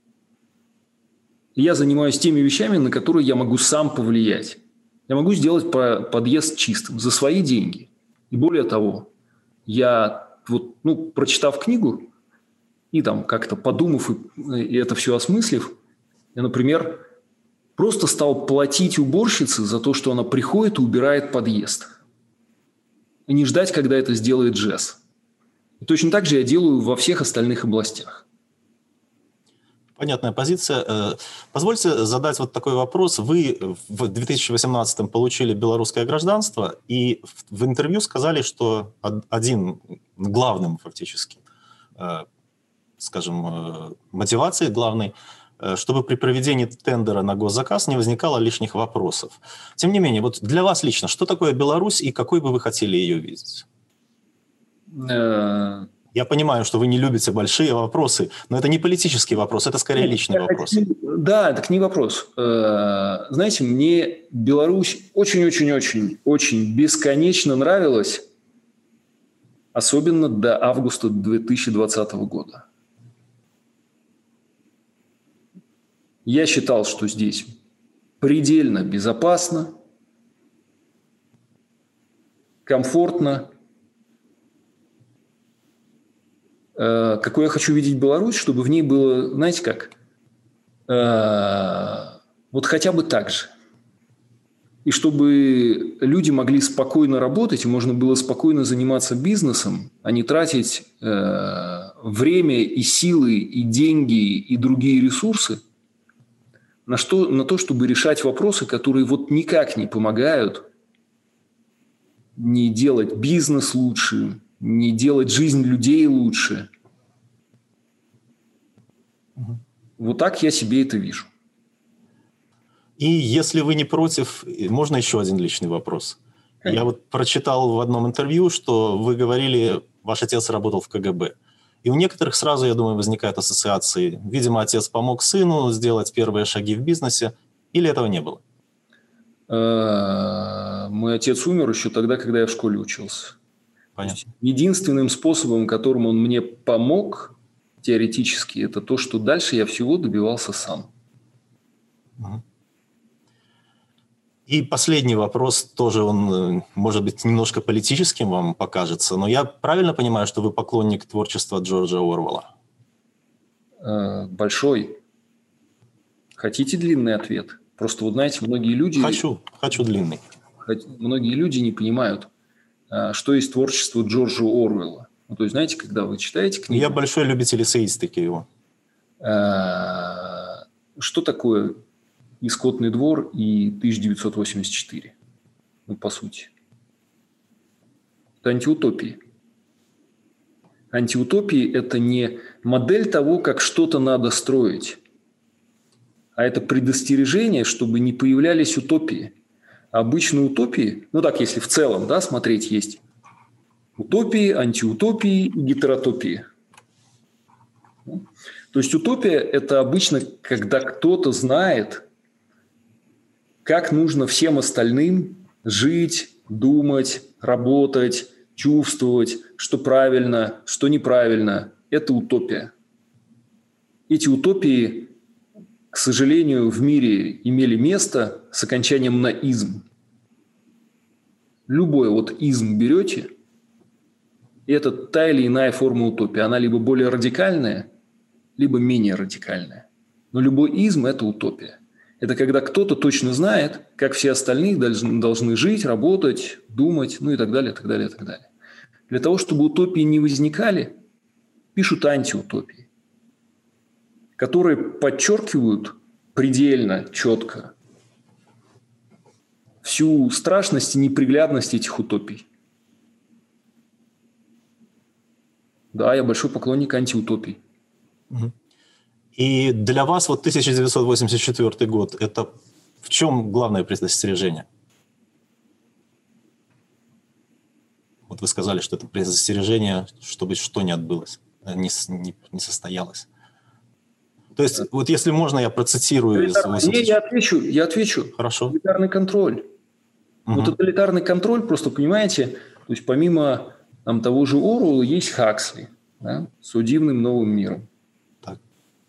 И я занимаюсь теми вещами, на которые я могу сам повлиять. Я могу сделать подъезд чистым за свои деньги. И более того, я, прочитав книгу, и там как-то подумав и это все осмыслив, я, например, просто стал платить уборщице за то, что она приходит и убирает подъезд. И не ждать, когда это сделает Джесс. И точно так же я делаю во всех остальных областях. Понятная позиция. Позвольте задать вот такой вопрос. Вы в 2018-м получили белорусское гражданство, и в интервью сказали, что один главным фактически, мотивацией главной, чтобы при проведении тендера на госзаказ не возникало лишних вопросов. Тем не менее, вот для вас лично, что такое Беларусь и какой бы вы хотели ее видеть? Я понимаю, что вы не любите большие вопросы, но это не политический вопрос, это скорее личный вопрос. Да, это не вопрос. Знаете, мне Беларусь очень-очень-очень-очень бесконечно нравилась, особенно до августа 2020 года. Я считал, что здесь предельно безопасно, комфортно. Какой я хочу видеть Беларусь, чтобы в ней было, знаете как, вот хотя бы так же. И чтобы люди могли спокойно работать, и можно было спокойно заниматься бизнесом, а не тратить время и силы, и деньги, и другие ресурсы на то, чтобы решать вопросы, которые вот никак не помогают не делать бизнес лучше, не делать жизнь людей лучше. Вот так я себе это вижу. И если вы не против, можно еще один личный вопрос? Я вот прочитал в одном интервью, что вы говорили, ваш отец работал в КГБ. И у некоторых сразу, я думаю, возникают ассоциации. Видимо, отец помог сыну сделать первые шаги в бизнесе, или этого не было? Мой отец умер еще тогда, когда я в школе учился. Понятно. Единственным способом, которым он мне помог теоретически, это то, что дальше я всего добивался сам. И последний вопрос, тоже он, может быть, немножко политическим вам покажется, но я правильно понимаю, что вы поклонник творчества Джорджа Оруэлла? Большой. Хотите длинный ответ? Просто, вот знаете, многие люди... Хочу длинный. Многие люди не понимают, что есть творчество Джорджа Оруэлла. Ну, то есть, знаете, когда вы читаете книгу... Я большой любитель эссеистики его. Что такое «И скотный двор» и 1984? Ну, по сути. Это антиутопии. Антиутопии – это не модель того, как что-то надо строить, а это предостережение, чтобы не появлялись утопии. Обычно утопии, ну так, если в целом, да, смотреть, есть утопии, антиутопии и гетеротопии. То есть утопия – это обычно, когда кто-то знает, как нужно всем остальным жить, думать, работать, чувствовать, что правильно, что неправильно. Это утопия. Эти утопии, к сожалению, в мире имели место с окончанием на «изм». Любой вот «изм» берете, и это та или иная форма утопии. Она либо более радикальная, либо менее радикальная. Но любой «изм» – это утопия. Это когда кто-то точно знает, как все остальные должны жить, работать, думать, ну и так далее, так далее, так далее. Для того, чтобы утопии не возникали, пишут антиутопии, которые подчеркивают предельно четко всю страшность и неприглядность этих утопий. Да, я большой поклонник антиутопий. И для вас вот 1984 год – это в чем главное предостережение? Вот вы сказали, что это предостережение, чтобы что не отбылось, не состоялось. То есть, вот если можно, я процитирую. Я отвечу. Хорошо. Тоталитарный контроль. Ну, тоталитарный контроль, просто понимаете, то есть помимо того же Оруэлла есть Хаксли, да, с «Дивным новым миром». Так.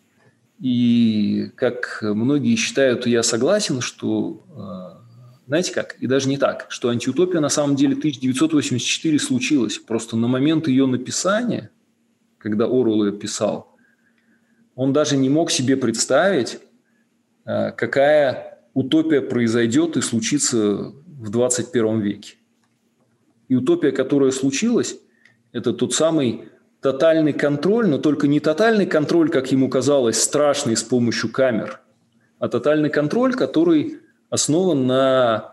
И как многие считают, я согласен, что, знаете как, и даже не так, что антиутопия на самом деле 1984 случилась. Просто на момент ее написания, когда Оруэлл ее писал, он даже не мог себе представить, какая утопия произойдет и случится в 21 веке. И утопия, которая случилась, это тот самый тотальный контроль, но только не тотальный контроль, как ему казалось, страшный с помощью камер, а тотальный контроль, который основан на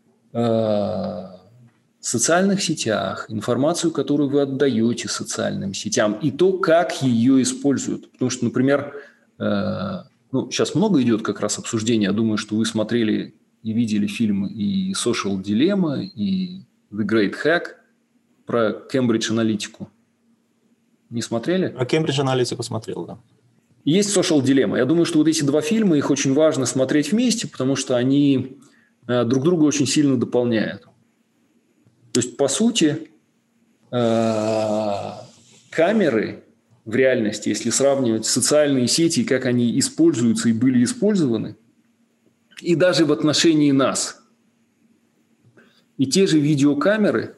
социальных сетях, информацию, которую вы отдаете социальным сетям, и то, как ее используют. Потому что, например, сейчас много идет как раз обсуждения. Я думаю, что вы смотрели и видели фильмы и «Social Dilemma», и «The Great Hack» про Кембридж-аналитику. Не смотрели? Про Кембридж-аналитику смотрел, да. Есть «Social Dilemma». Я думаю, что вот эти два фильма, их очень важно смотреть вместе, потому что они друг друга очень сильно дополняют. То есть, по сути, камеры в реальности, если сравнивать социальные сети, как они используются и были использованы, и даже в отношении нас, и те же видеокамеры,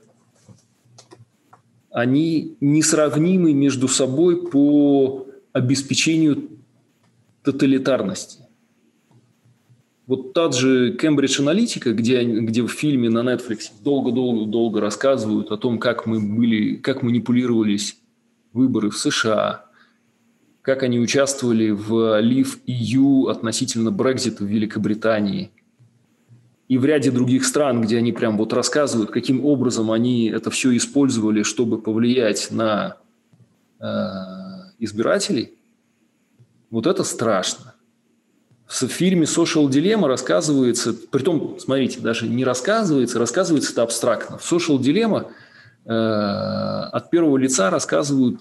они несравнимы между собой по обеспечению тоталитарности. Вот та же Кембридж-аналитика, где в фильме на Netflix долго рассказывают о том, как манипулировались выборы в США, как они участвовали в Leave EU относительно Брексита в Великобритании и в ряде других стран, где они прям вот рассказывают, каким образом они это все использовали, чтобы повлиять на избирателей. Вот это страшно. В фильме «Social Dilemma» рассказывается, притом, смотрите, даже не рассказывается это абстрактно. В «Social Dilemma» от первого лица рассказывают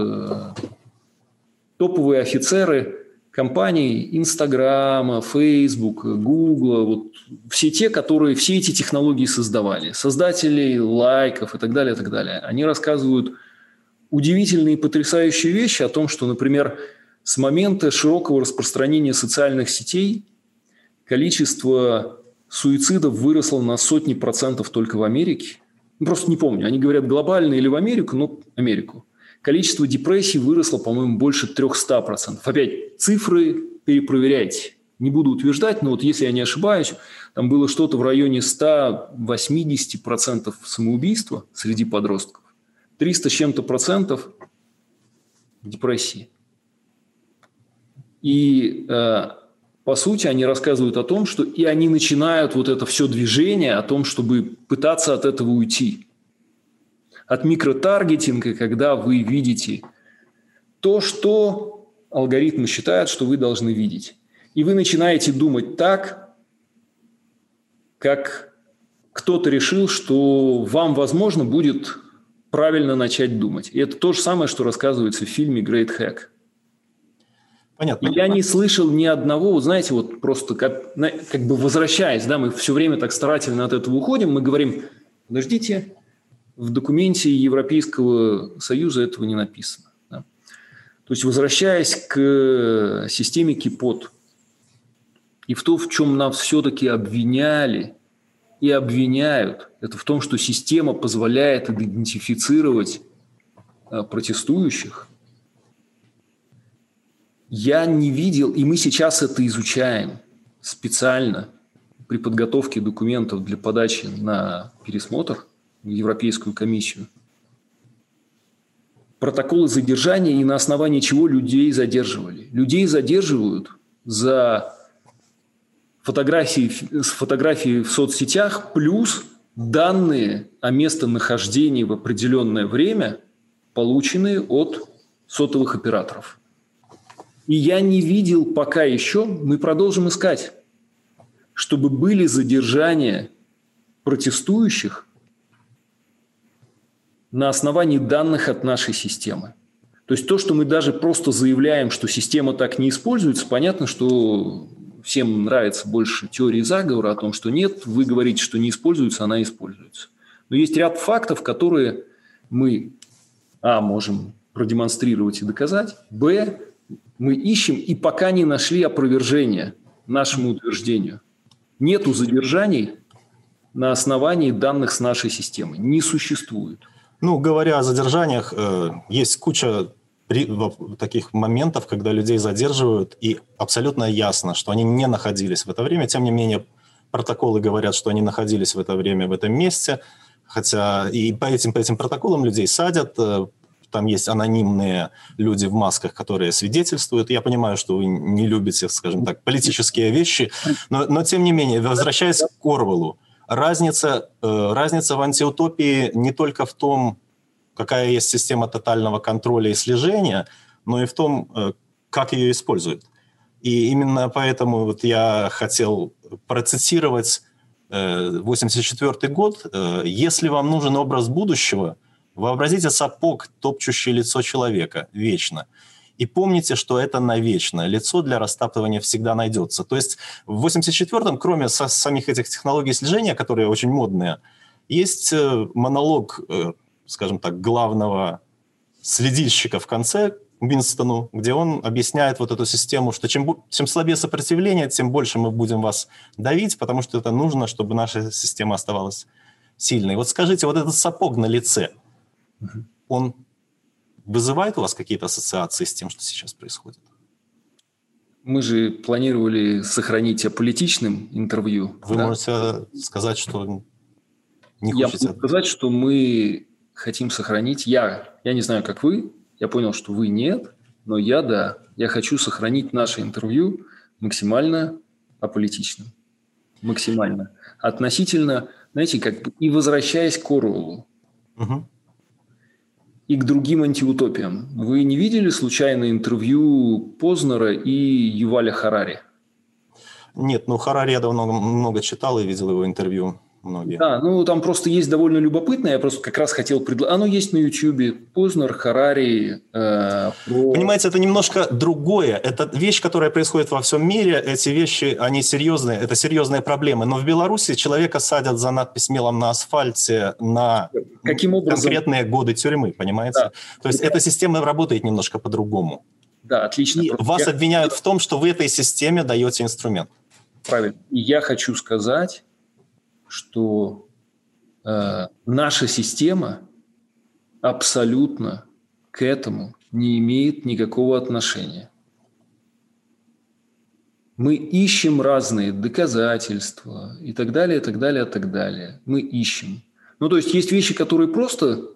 топовые офицеры компаний Инстаграма, Фейсбука, Гугла, вот все те, которые все эти технологии создавали, создатели лайков и так далее, и так далее. Они рассказывают удивительные и потрясающие вещи о том, что, например, с момента широкого распространения социальных сетей количество суицидов выросло на сотни процентов только в Америке. Просто не помню, они говорят глобально или в Америку, но Америку. Количество депрессий выросло, по-моему, больше 300%. Опять, цифры перепроверяйте. Не буду утверждать, но вот если я не ошибаюсь, там было что-то в районе 180% самоубийства среди подростков, 300 с чем-то процентов депрессии. И, по сути, они рассказывают о том, что и они начинают вот это все движение о том, чтобы пытаться от этого уйти. От микротаргетинга, когда вы видите то, что алгоритмы считают, что вы должны видеть. И вы начинаете думать так, как кто-то решил, что вам, возможно, будет правильно начать думать. И это то же самое, что рассказывается в фильме «Great Hack». Понятно. Я не слышал ни одного, вот знаете, вот просто как бы возвращаясь, да, мы все время так старательно от этого уходим, мы говорим, подождите, в документе Европейского Союза этого не написано. Да? То есть, возвращаясь к системе КИПОД и в том, в чем нас все-таки обвиняли и обвиняют, это в том, что система позволяет идентифицировать протестующих. Я не видел, и мы сейчас это изучаем специально при подготовке документов для подачи на пересмотр в Европейскую комиссию. Протоколы задержания и на основании чего людей задерживали. Людей задерживают за фотографии в соцсетях плюс данные о местонахождении в определенное время, полученные от сотовых операторов. И я не видел пока еще, мы продолжим искать, чтобы были задержания протестующих на основании данных от нашей системы. То есть то, что мы даже просто заявляем, что система так не используется, понятно, что всем нравится больше теории заговора о том, что нет, вы говорите, что не используется, она используется. Но есть ряд фактов, которые мы, можем продемонстрировать и доказать, мы ищем и пока не нашли опровержения нашему утверждению. Нету задержаний на основании данных с нашей системы. Не существует. Ну, говоря о задержаниях, есть куча таких моментов, когда людей задерживают, и абсолютно ясно, что они не находились в это время. Тем не менее, протоколы говорят, что они находились в это время в этом месте. Хотя и по этим протоколам людей садят. Там есть анонимные люди в масках, которые свидетельствуют. Я понимаю, что вы не любите, скажем так, политические вещи, но тем не менее, возвращаясь к Орвеллу, разница в антиутопии не только в том, какая есть система тотального контроля и слежения, но и в том, как ее используют. И именно поэтому вот я хотел процитировать 1984 год. «Если вам нужен образ будущего, вообразите сапог, топчущий лицо человека, вечно. И помните, что это навечно. Лицо для растаптывания всегда найдется». То есть в 1984-м, кроме самих этих технологий слежения, которые очень модные, есть монолог, скажем так, главного следильщика в конце, Уинстону, где он объясняет вот эту систему, что чем слабее сопротивление, тем больше мы будем вас давить, потому что это нужно, чтобы наша система оставалась сильной. Вот скажите, вот этот сапог на лице, он вызывает у вас какие-то ассоциации с тем, что сейчас происходит? Мы же планировали сохранить аполитичным интервью. Вы можете сказать, что не хотите... Я могу сказать, что мы хотим сохранить... Я не знаю, как вы, я понял, что вы нет, но я хочу сохранить наше интервью максимально аполитичным. Максимально. Относительно, знаете, как бы и возвращаясь к Орвеллу. Угу. И к другим антиутопиям. Вы не видели случайно интервью Познера и Юваля Харари? Нет, Харари я давно много читал и видел его интервью. Многие. Да, там просто есть довольно любопытное, я просто как раз хотел предложить. Оно есть на Ютьюбе. Познер, Харари. Понимаете, это немножко другое. Это вещь, которая происходит во всем мире. Эти вещи, они серьезные, это серьезные проблемы. Но в Беларуси человека садят за надпись мелом на асфальте на конкретные годы тюрьмы, понимаете? Да. То есть эта система работает немножко по-другому. Да, отлично. И вас обвиняют в том, что вы этой системе даете инструмент. Правильно. И я хочу сказать, что наша система абсолютно к этому не имеет никакого отношения. Мы ищем разные доказательства и так далее, и так далее, и так далее. Мы ищем. То есть есть вещи, которые просто,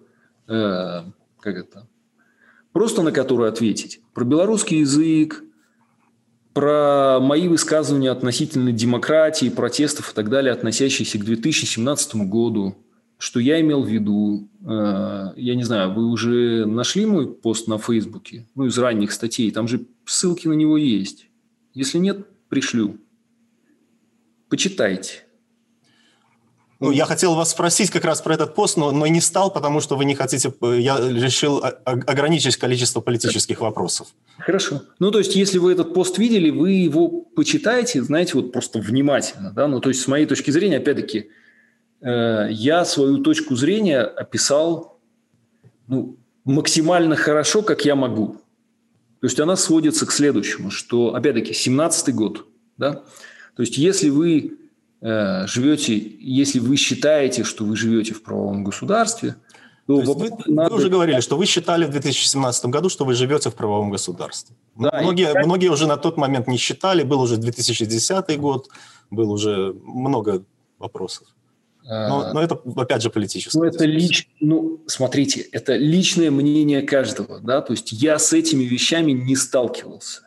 просто на которые ответить. Про белорусский язык, про мои высказывания относительно демократии, протестов и так далее, относящиеся к 2017 году. Что я имел в виду? Я не знаю, вы уже нашли мой пост на Фейсбуке? Из ранних статей. Там же ссылки на него есть. Если нет, пришлю. Почитайте. Я хотел вас спросить как раз про этот пост, но не стал, потому что вы не хотите... Я решил ограничить количество политических вопросов. Хорошо. То есть, если вы этот пост видели, вы его почитаете, знаете, просто внимательно. Да? То есть, с моей точки зрения, опять-таки, я свою точку зрения описал максимально хорошо, как я могу. То есть, она сводится к следующему, что, опять-таки, 17-й год. Да? То есть, если вы если вы считаете, что вы живете в правовом государстве, то вы уже говорили, что вы считали в 2017 году, что вы живете в правовом государстве. Да, многие уже на тот момент не считали, был уже 2010 год, было уже много вопросов. Но это, опять же, политическое. Смотрите, это личное мнение каждого. Да? То есть я с этими вещами не сталкивался.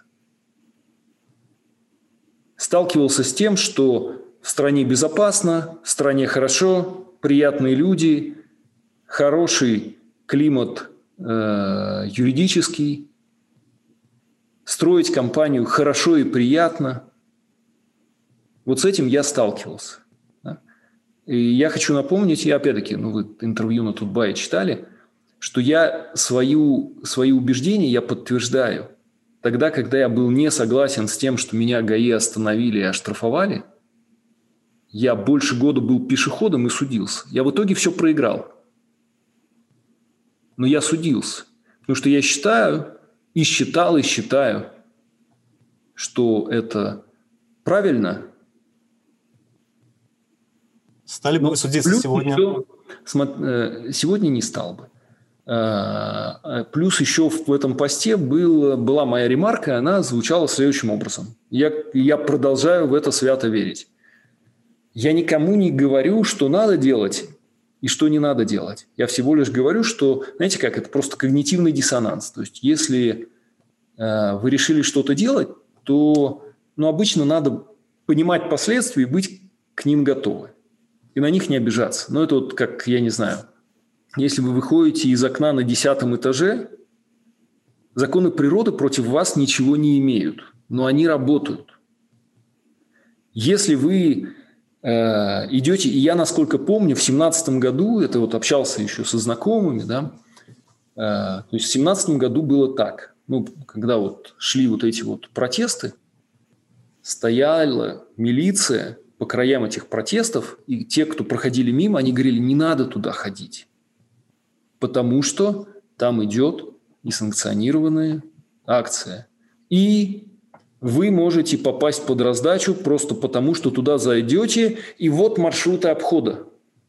Сталкивался с тем, что в стране безопасно, в стране хорошо, приятные люди, хороший климат юридический, строить компанию хорошо и приятно. Вот с этим я сталкивался. Да? И я хочу напомнить, и опять-таки, вы интервью на Тутбае читали, что я свои убеждения я подтверждаю. Тогда, когда я был не согласен с тем, что меня ГАИ остановили и оштрафовали, я больше года был пешеходом и судился. Я в итоге все проиграл. Но я судился. Потому что я считаю, и считал, и считаю, что это правильно. Стали бы вы судиться сегодня? Сегодня не стал бы. Плюс еще в этом посте была моя ремарка, она звучала следующим образом. Я продолжаю в это свято верить. Я никому не говорю, что надо делать и что не надо делать. Я всего лишь говорю, что, знаете как, это просто когнитивный диссонанс. То есть, если вы решили что-то делать, то обычно надо понимать последствия и быть к ним готовы. И на них не обижаться. Это как, я не знаю, если вы выходите из окна на 10-м этаже, законы природы против вас ничего не имеют, но они работают. Если вы идете, и я, насколько помню, в 2017 году, это общался еще со знакомыми, да, то есть в 2017 году было так, когда шли эти протесты, стояла милиция по краям этих протестов, и те, кто проходили мимо, они говорили, не надо туда ходить, потому что там идет несанкционированная акция. И вы можете попасть под раздачу просто потому, что туда зайдете, и вот маршруты обхода.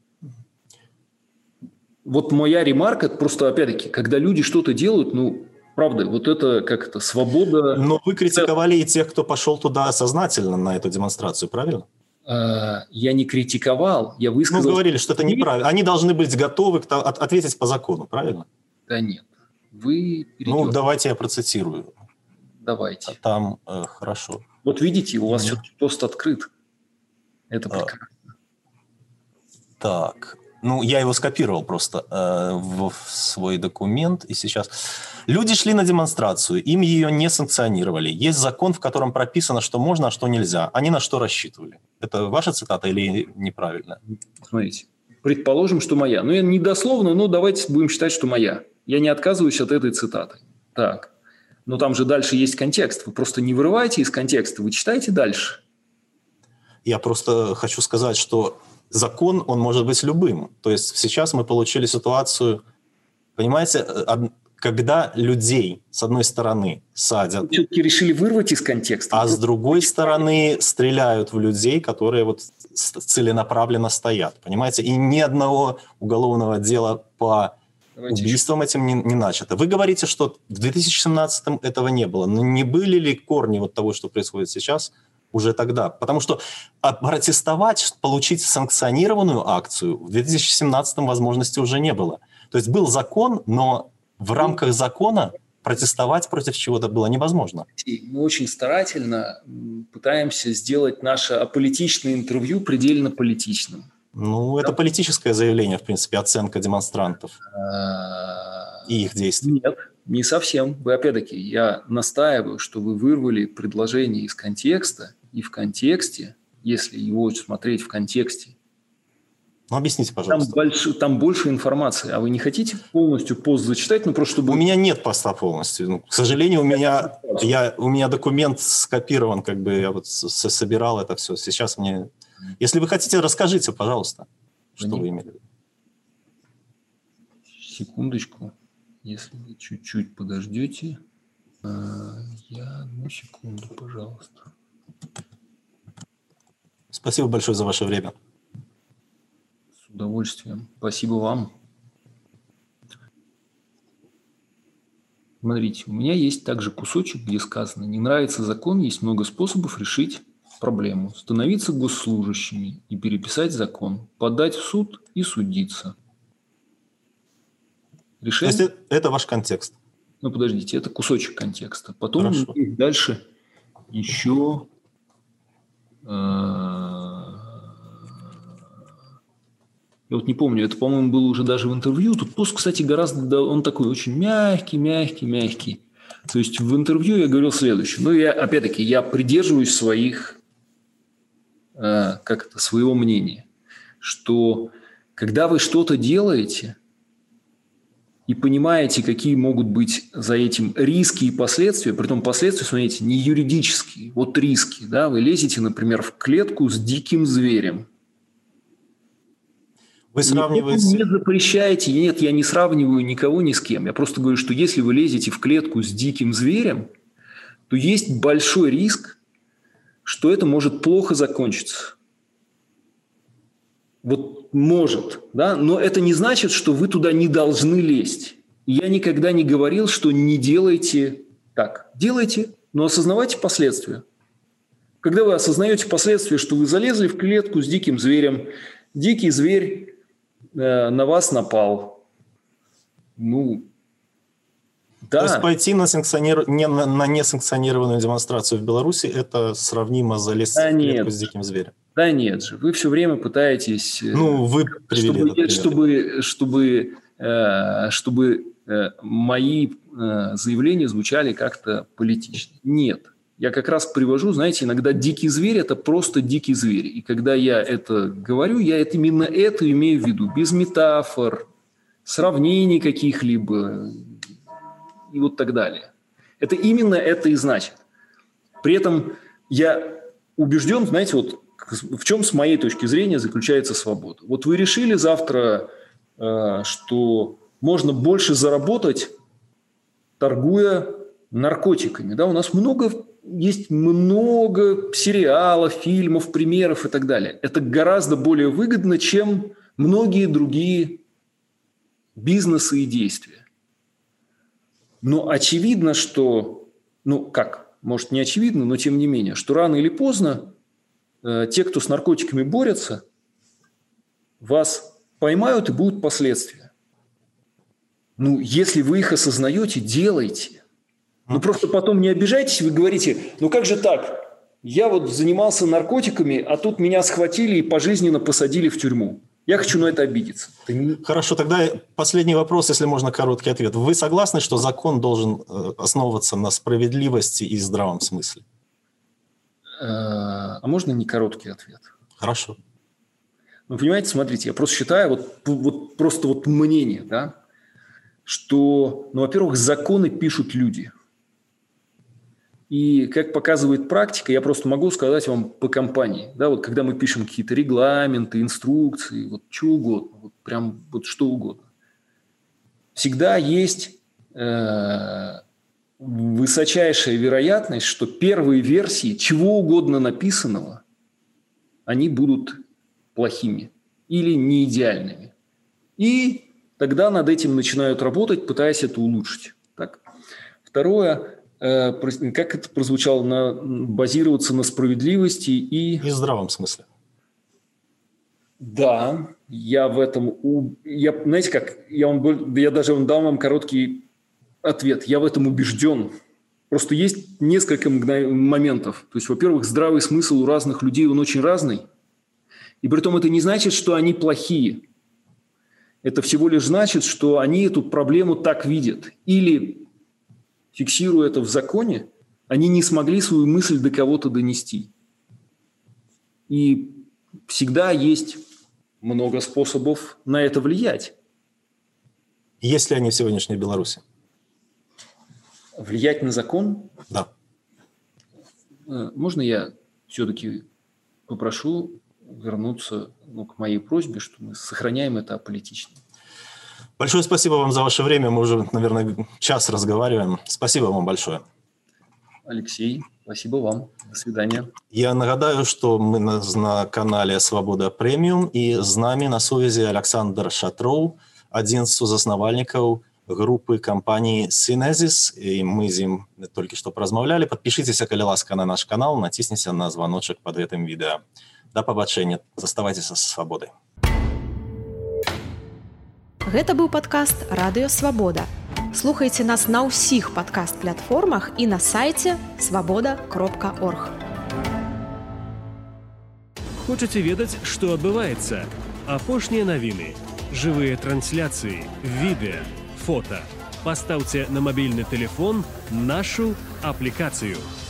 Вот моя ремарка, просто опять-таки, когда люди что-то делают, правда, это свобода. Но вы критиковали и тех, кто пошел туда сознательно на эту демонстрацию, правильно? Я не критиковал, я высказал... говорили, что это неправильно. Они должны быть готовы ответить по закону, правильно? Да нет. Вы перейдете. Давайте я процитирую. Давайте. Там хорошо. Вот видите, у вас все-таки пост открыт. Это прекрасно. Так. Ну, я его скопировал просто в свой документ, и сейчас... Люди шли на демонстрацию, им ее не санкционировали. Есть закон, в котором прописано, что можно, а что нельзя. Они на что рассчитывали? Это ваша цитата или неправильная? Смотрите, предположим, что моя. Ну, я не дословно, но давайте будем считать, что моя. Я не отказываюсь от этой цитаты. Так. Но там же дальше есть контекст. Вы просто не вырываете из контекста, вы читаете дальше. Я просто хочу сказать, что закон, он может быть любым. То есть сейчас мы получили ситуацию, понимаете, когда людей, с одной стороны, садят... Вы все-таки решили вырвать из контекста. А с другой стороны, стреляют в людей, которые вот целенаправленно стоят. Понимаете? И ни одного уголовного дела по убийствам этим не начато. Вы говорите, что в 2017-м этого не было. Но не были ли корни вот того, что происходит сейчас, уже тогда? Потому что протестовать, получить санкционированную акцию в 2017-м возможности уже не было. То есть был закон, но в рамках закона протестовать против чего-то было невозможно. Мы очень старательно пытаемся сделать наше аполитичное интервью предельно политичным. Ну, это политическое заявление, в принципе, оценка демонстрантов и их действий. Нет, не совсем. Вы, опять-таки, я настаиваю, что вы вырвали предложение из контекста, и в контексте, если его смотреть в контексте, ну, объясните, пожалуйста. Там больше информации. А вы не хотите полностью пост зачитать? Ну, просто чтобы... У меня нет поста полностью. Ну, к сожалению, у меня документ скопирован, как бы я вот собирал это все. Сейчас мне... Если вы хотите, расскажите, пожалуйста, что вы имели в виду. Секундочку. Если вы чуть-чуть подождете. Одну секунду, пожалуйста. Спасибо большое за ваше время. С удовольствием. Спасибо вам. Смотрите, у меня есть также кусочек, где сказано: не нравится закон, есть много способов решить проблему. Становиться госслужащими и переписать закон, подать в суд и судиться. Решение... То есть это ваш контекст? Ну, подождите, это кусочек контекста. Потом дальше еще... Я вот не помню, это, по-моему, было уже даже в интервью. Тут пост, кстати, гораздо... Он такой очень мягкий. То есть в интервью я говорил следующее. Ну, опять-таки, я придерживаюсь своего мнения, что когда вы что-то делаете и понимаете, какие могут быть за этим риски и последствия, притом последствия, смотрите, не юридические, вот риски, да, вы лезете, например, в клетку с диким зверем. Вы сравниваете... Не запрещаете, нет, я не сравниваю никого ни с кем. Я просто говорю, что если вы лезете в клетку с диким зверем, то есть большой риск, что это может плохо закончиться. Вот может, да, но это не значит, что вы туда не должны лезть. Я никогда не говорил, что не делайте так. Делайте, но осознавайте последствия. Когда вы осознаете последствия, что вы залезли в клетку с диким зверем, дикий зверь на вас напал. Ну, да. То есть пойти на несанкционированную демонстрацию в Беларуси – это сравнимо залезть в клетку с диким зверем? Да нет же, вы все время пытаетесь, вы привели чтобы мои заявления звучали как-то политично. Нет. Я как раз привожу, знаете, иногда дикий зверь – это просто дикий зверь. И когда я это говорю, я именно это имею в виду. Без метафор, сравнений каких-либо и вот так далее. Это именно это и значит. При этом я убежден, знаете, вот в чем с моей точки зрения заключается свобода. Вот вы решили завтра, что можно больше заработать, торгуя наркотиками. Да? У нас есть много сериалов, фильмов, примеров и так далее. Это гораздо более выгодно, чем многие другие бизнесы и действия. Но очевидно, что, может не очевидно, но тем не менее, что рано или поздно те, кто с наркотиками борются, вас поймают и будут последствия. Если вы их осознаете, делайте. Просто потом не обижайтесь, вы говорите, как же так? Я вот занимался наркотиками, а тут меня схватили и пожизненно посадили в тюрьму. Я хочу на это обидеться. Хорошо, тогда последний вопрос, если можно, короткий ответ. Вы согласны, что закон должен основываться на справедливости и здравом смысле? А можно не короткий ответ? Хорошо. Ну, понимаете, смотрите, я просто считаю, просто мнение, да, что, во-первых, законы пишут люди. И, как показывает практика, я просто могу сказать вам по компании, да, вот когда мы пишем какие-то регламенты, инструкции, что угодно, что угодно. Всегда есть высочайшая вероятность, что первые версии чего угодно написанного, они будут плохими или не идеальными. И тогда над этим начинают работать, пытаясь это улучшить. Так. Второе, как это прозвучало, базироваться на справедливости и здравом смысле. Да, я в этом... знаете как, я даже дам вам короткий ответ. Я в этом убежден. Просто есть несколько моментов. То есть, во-первых, здравый смысл у разных людей, он очень разный. И при этом это не значит, что они плохие. Это всего лишь значит, что они эту проблему так видят. Или, фиксируя это в законе, они не смогли свою мысль до кого-то донести. И всегда есть много способов на это влиять. Есть ли они в сегодняшней Беларуси? Влиять на закон? Да. Можно я все-таки попрошу вернуться к моей просьбе, что мы сохраняем это аполитично. Большое спасибо вам за ваше время. Мы уже, наверное, час разговариваем. Спасибо вам большое. Алексей, спасибо вам. До свидания. Я нагадаю, что мы на канале «Свобода Премиум», и з нами на сувязі Александр Шатроў, один з сузаснавальнікаў групы кампаніі «Сінезіс», і мы з ім толькі што паразмаўлялі. Падпішыцеся, калі ласка, на наш канал, націсніце на званочак пад гэтым відэа. Да пабачэння. Заставайцеся са свабодай. Гэта быў падкаст «Радыё Свабода». Слухайце нас на ўсіх падкаст-платформах і на сайце свабода.орг. Хочаце ведаць, што адбываецца? Апошнія навіны, жывыя трансляцыі, відэа, фота. Пастаўце на мабільны тэлефон нашу аплікацыю.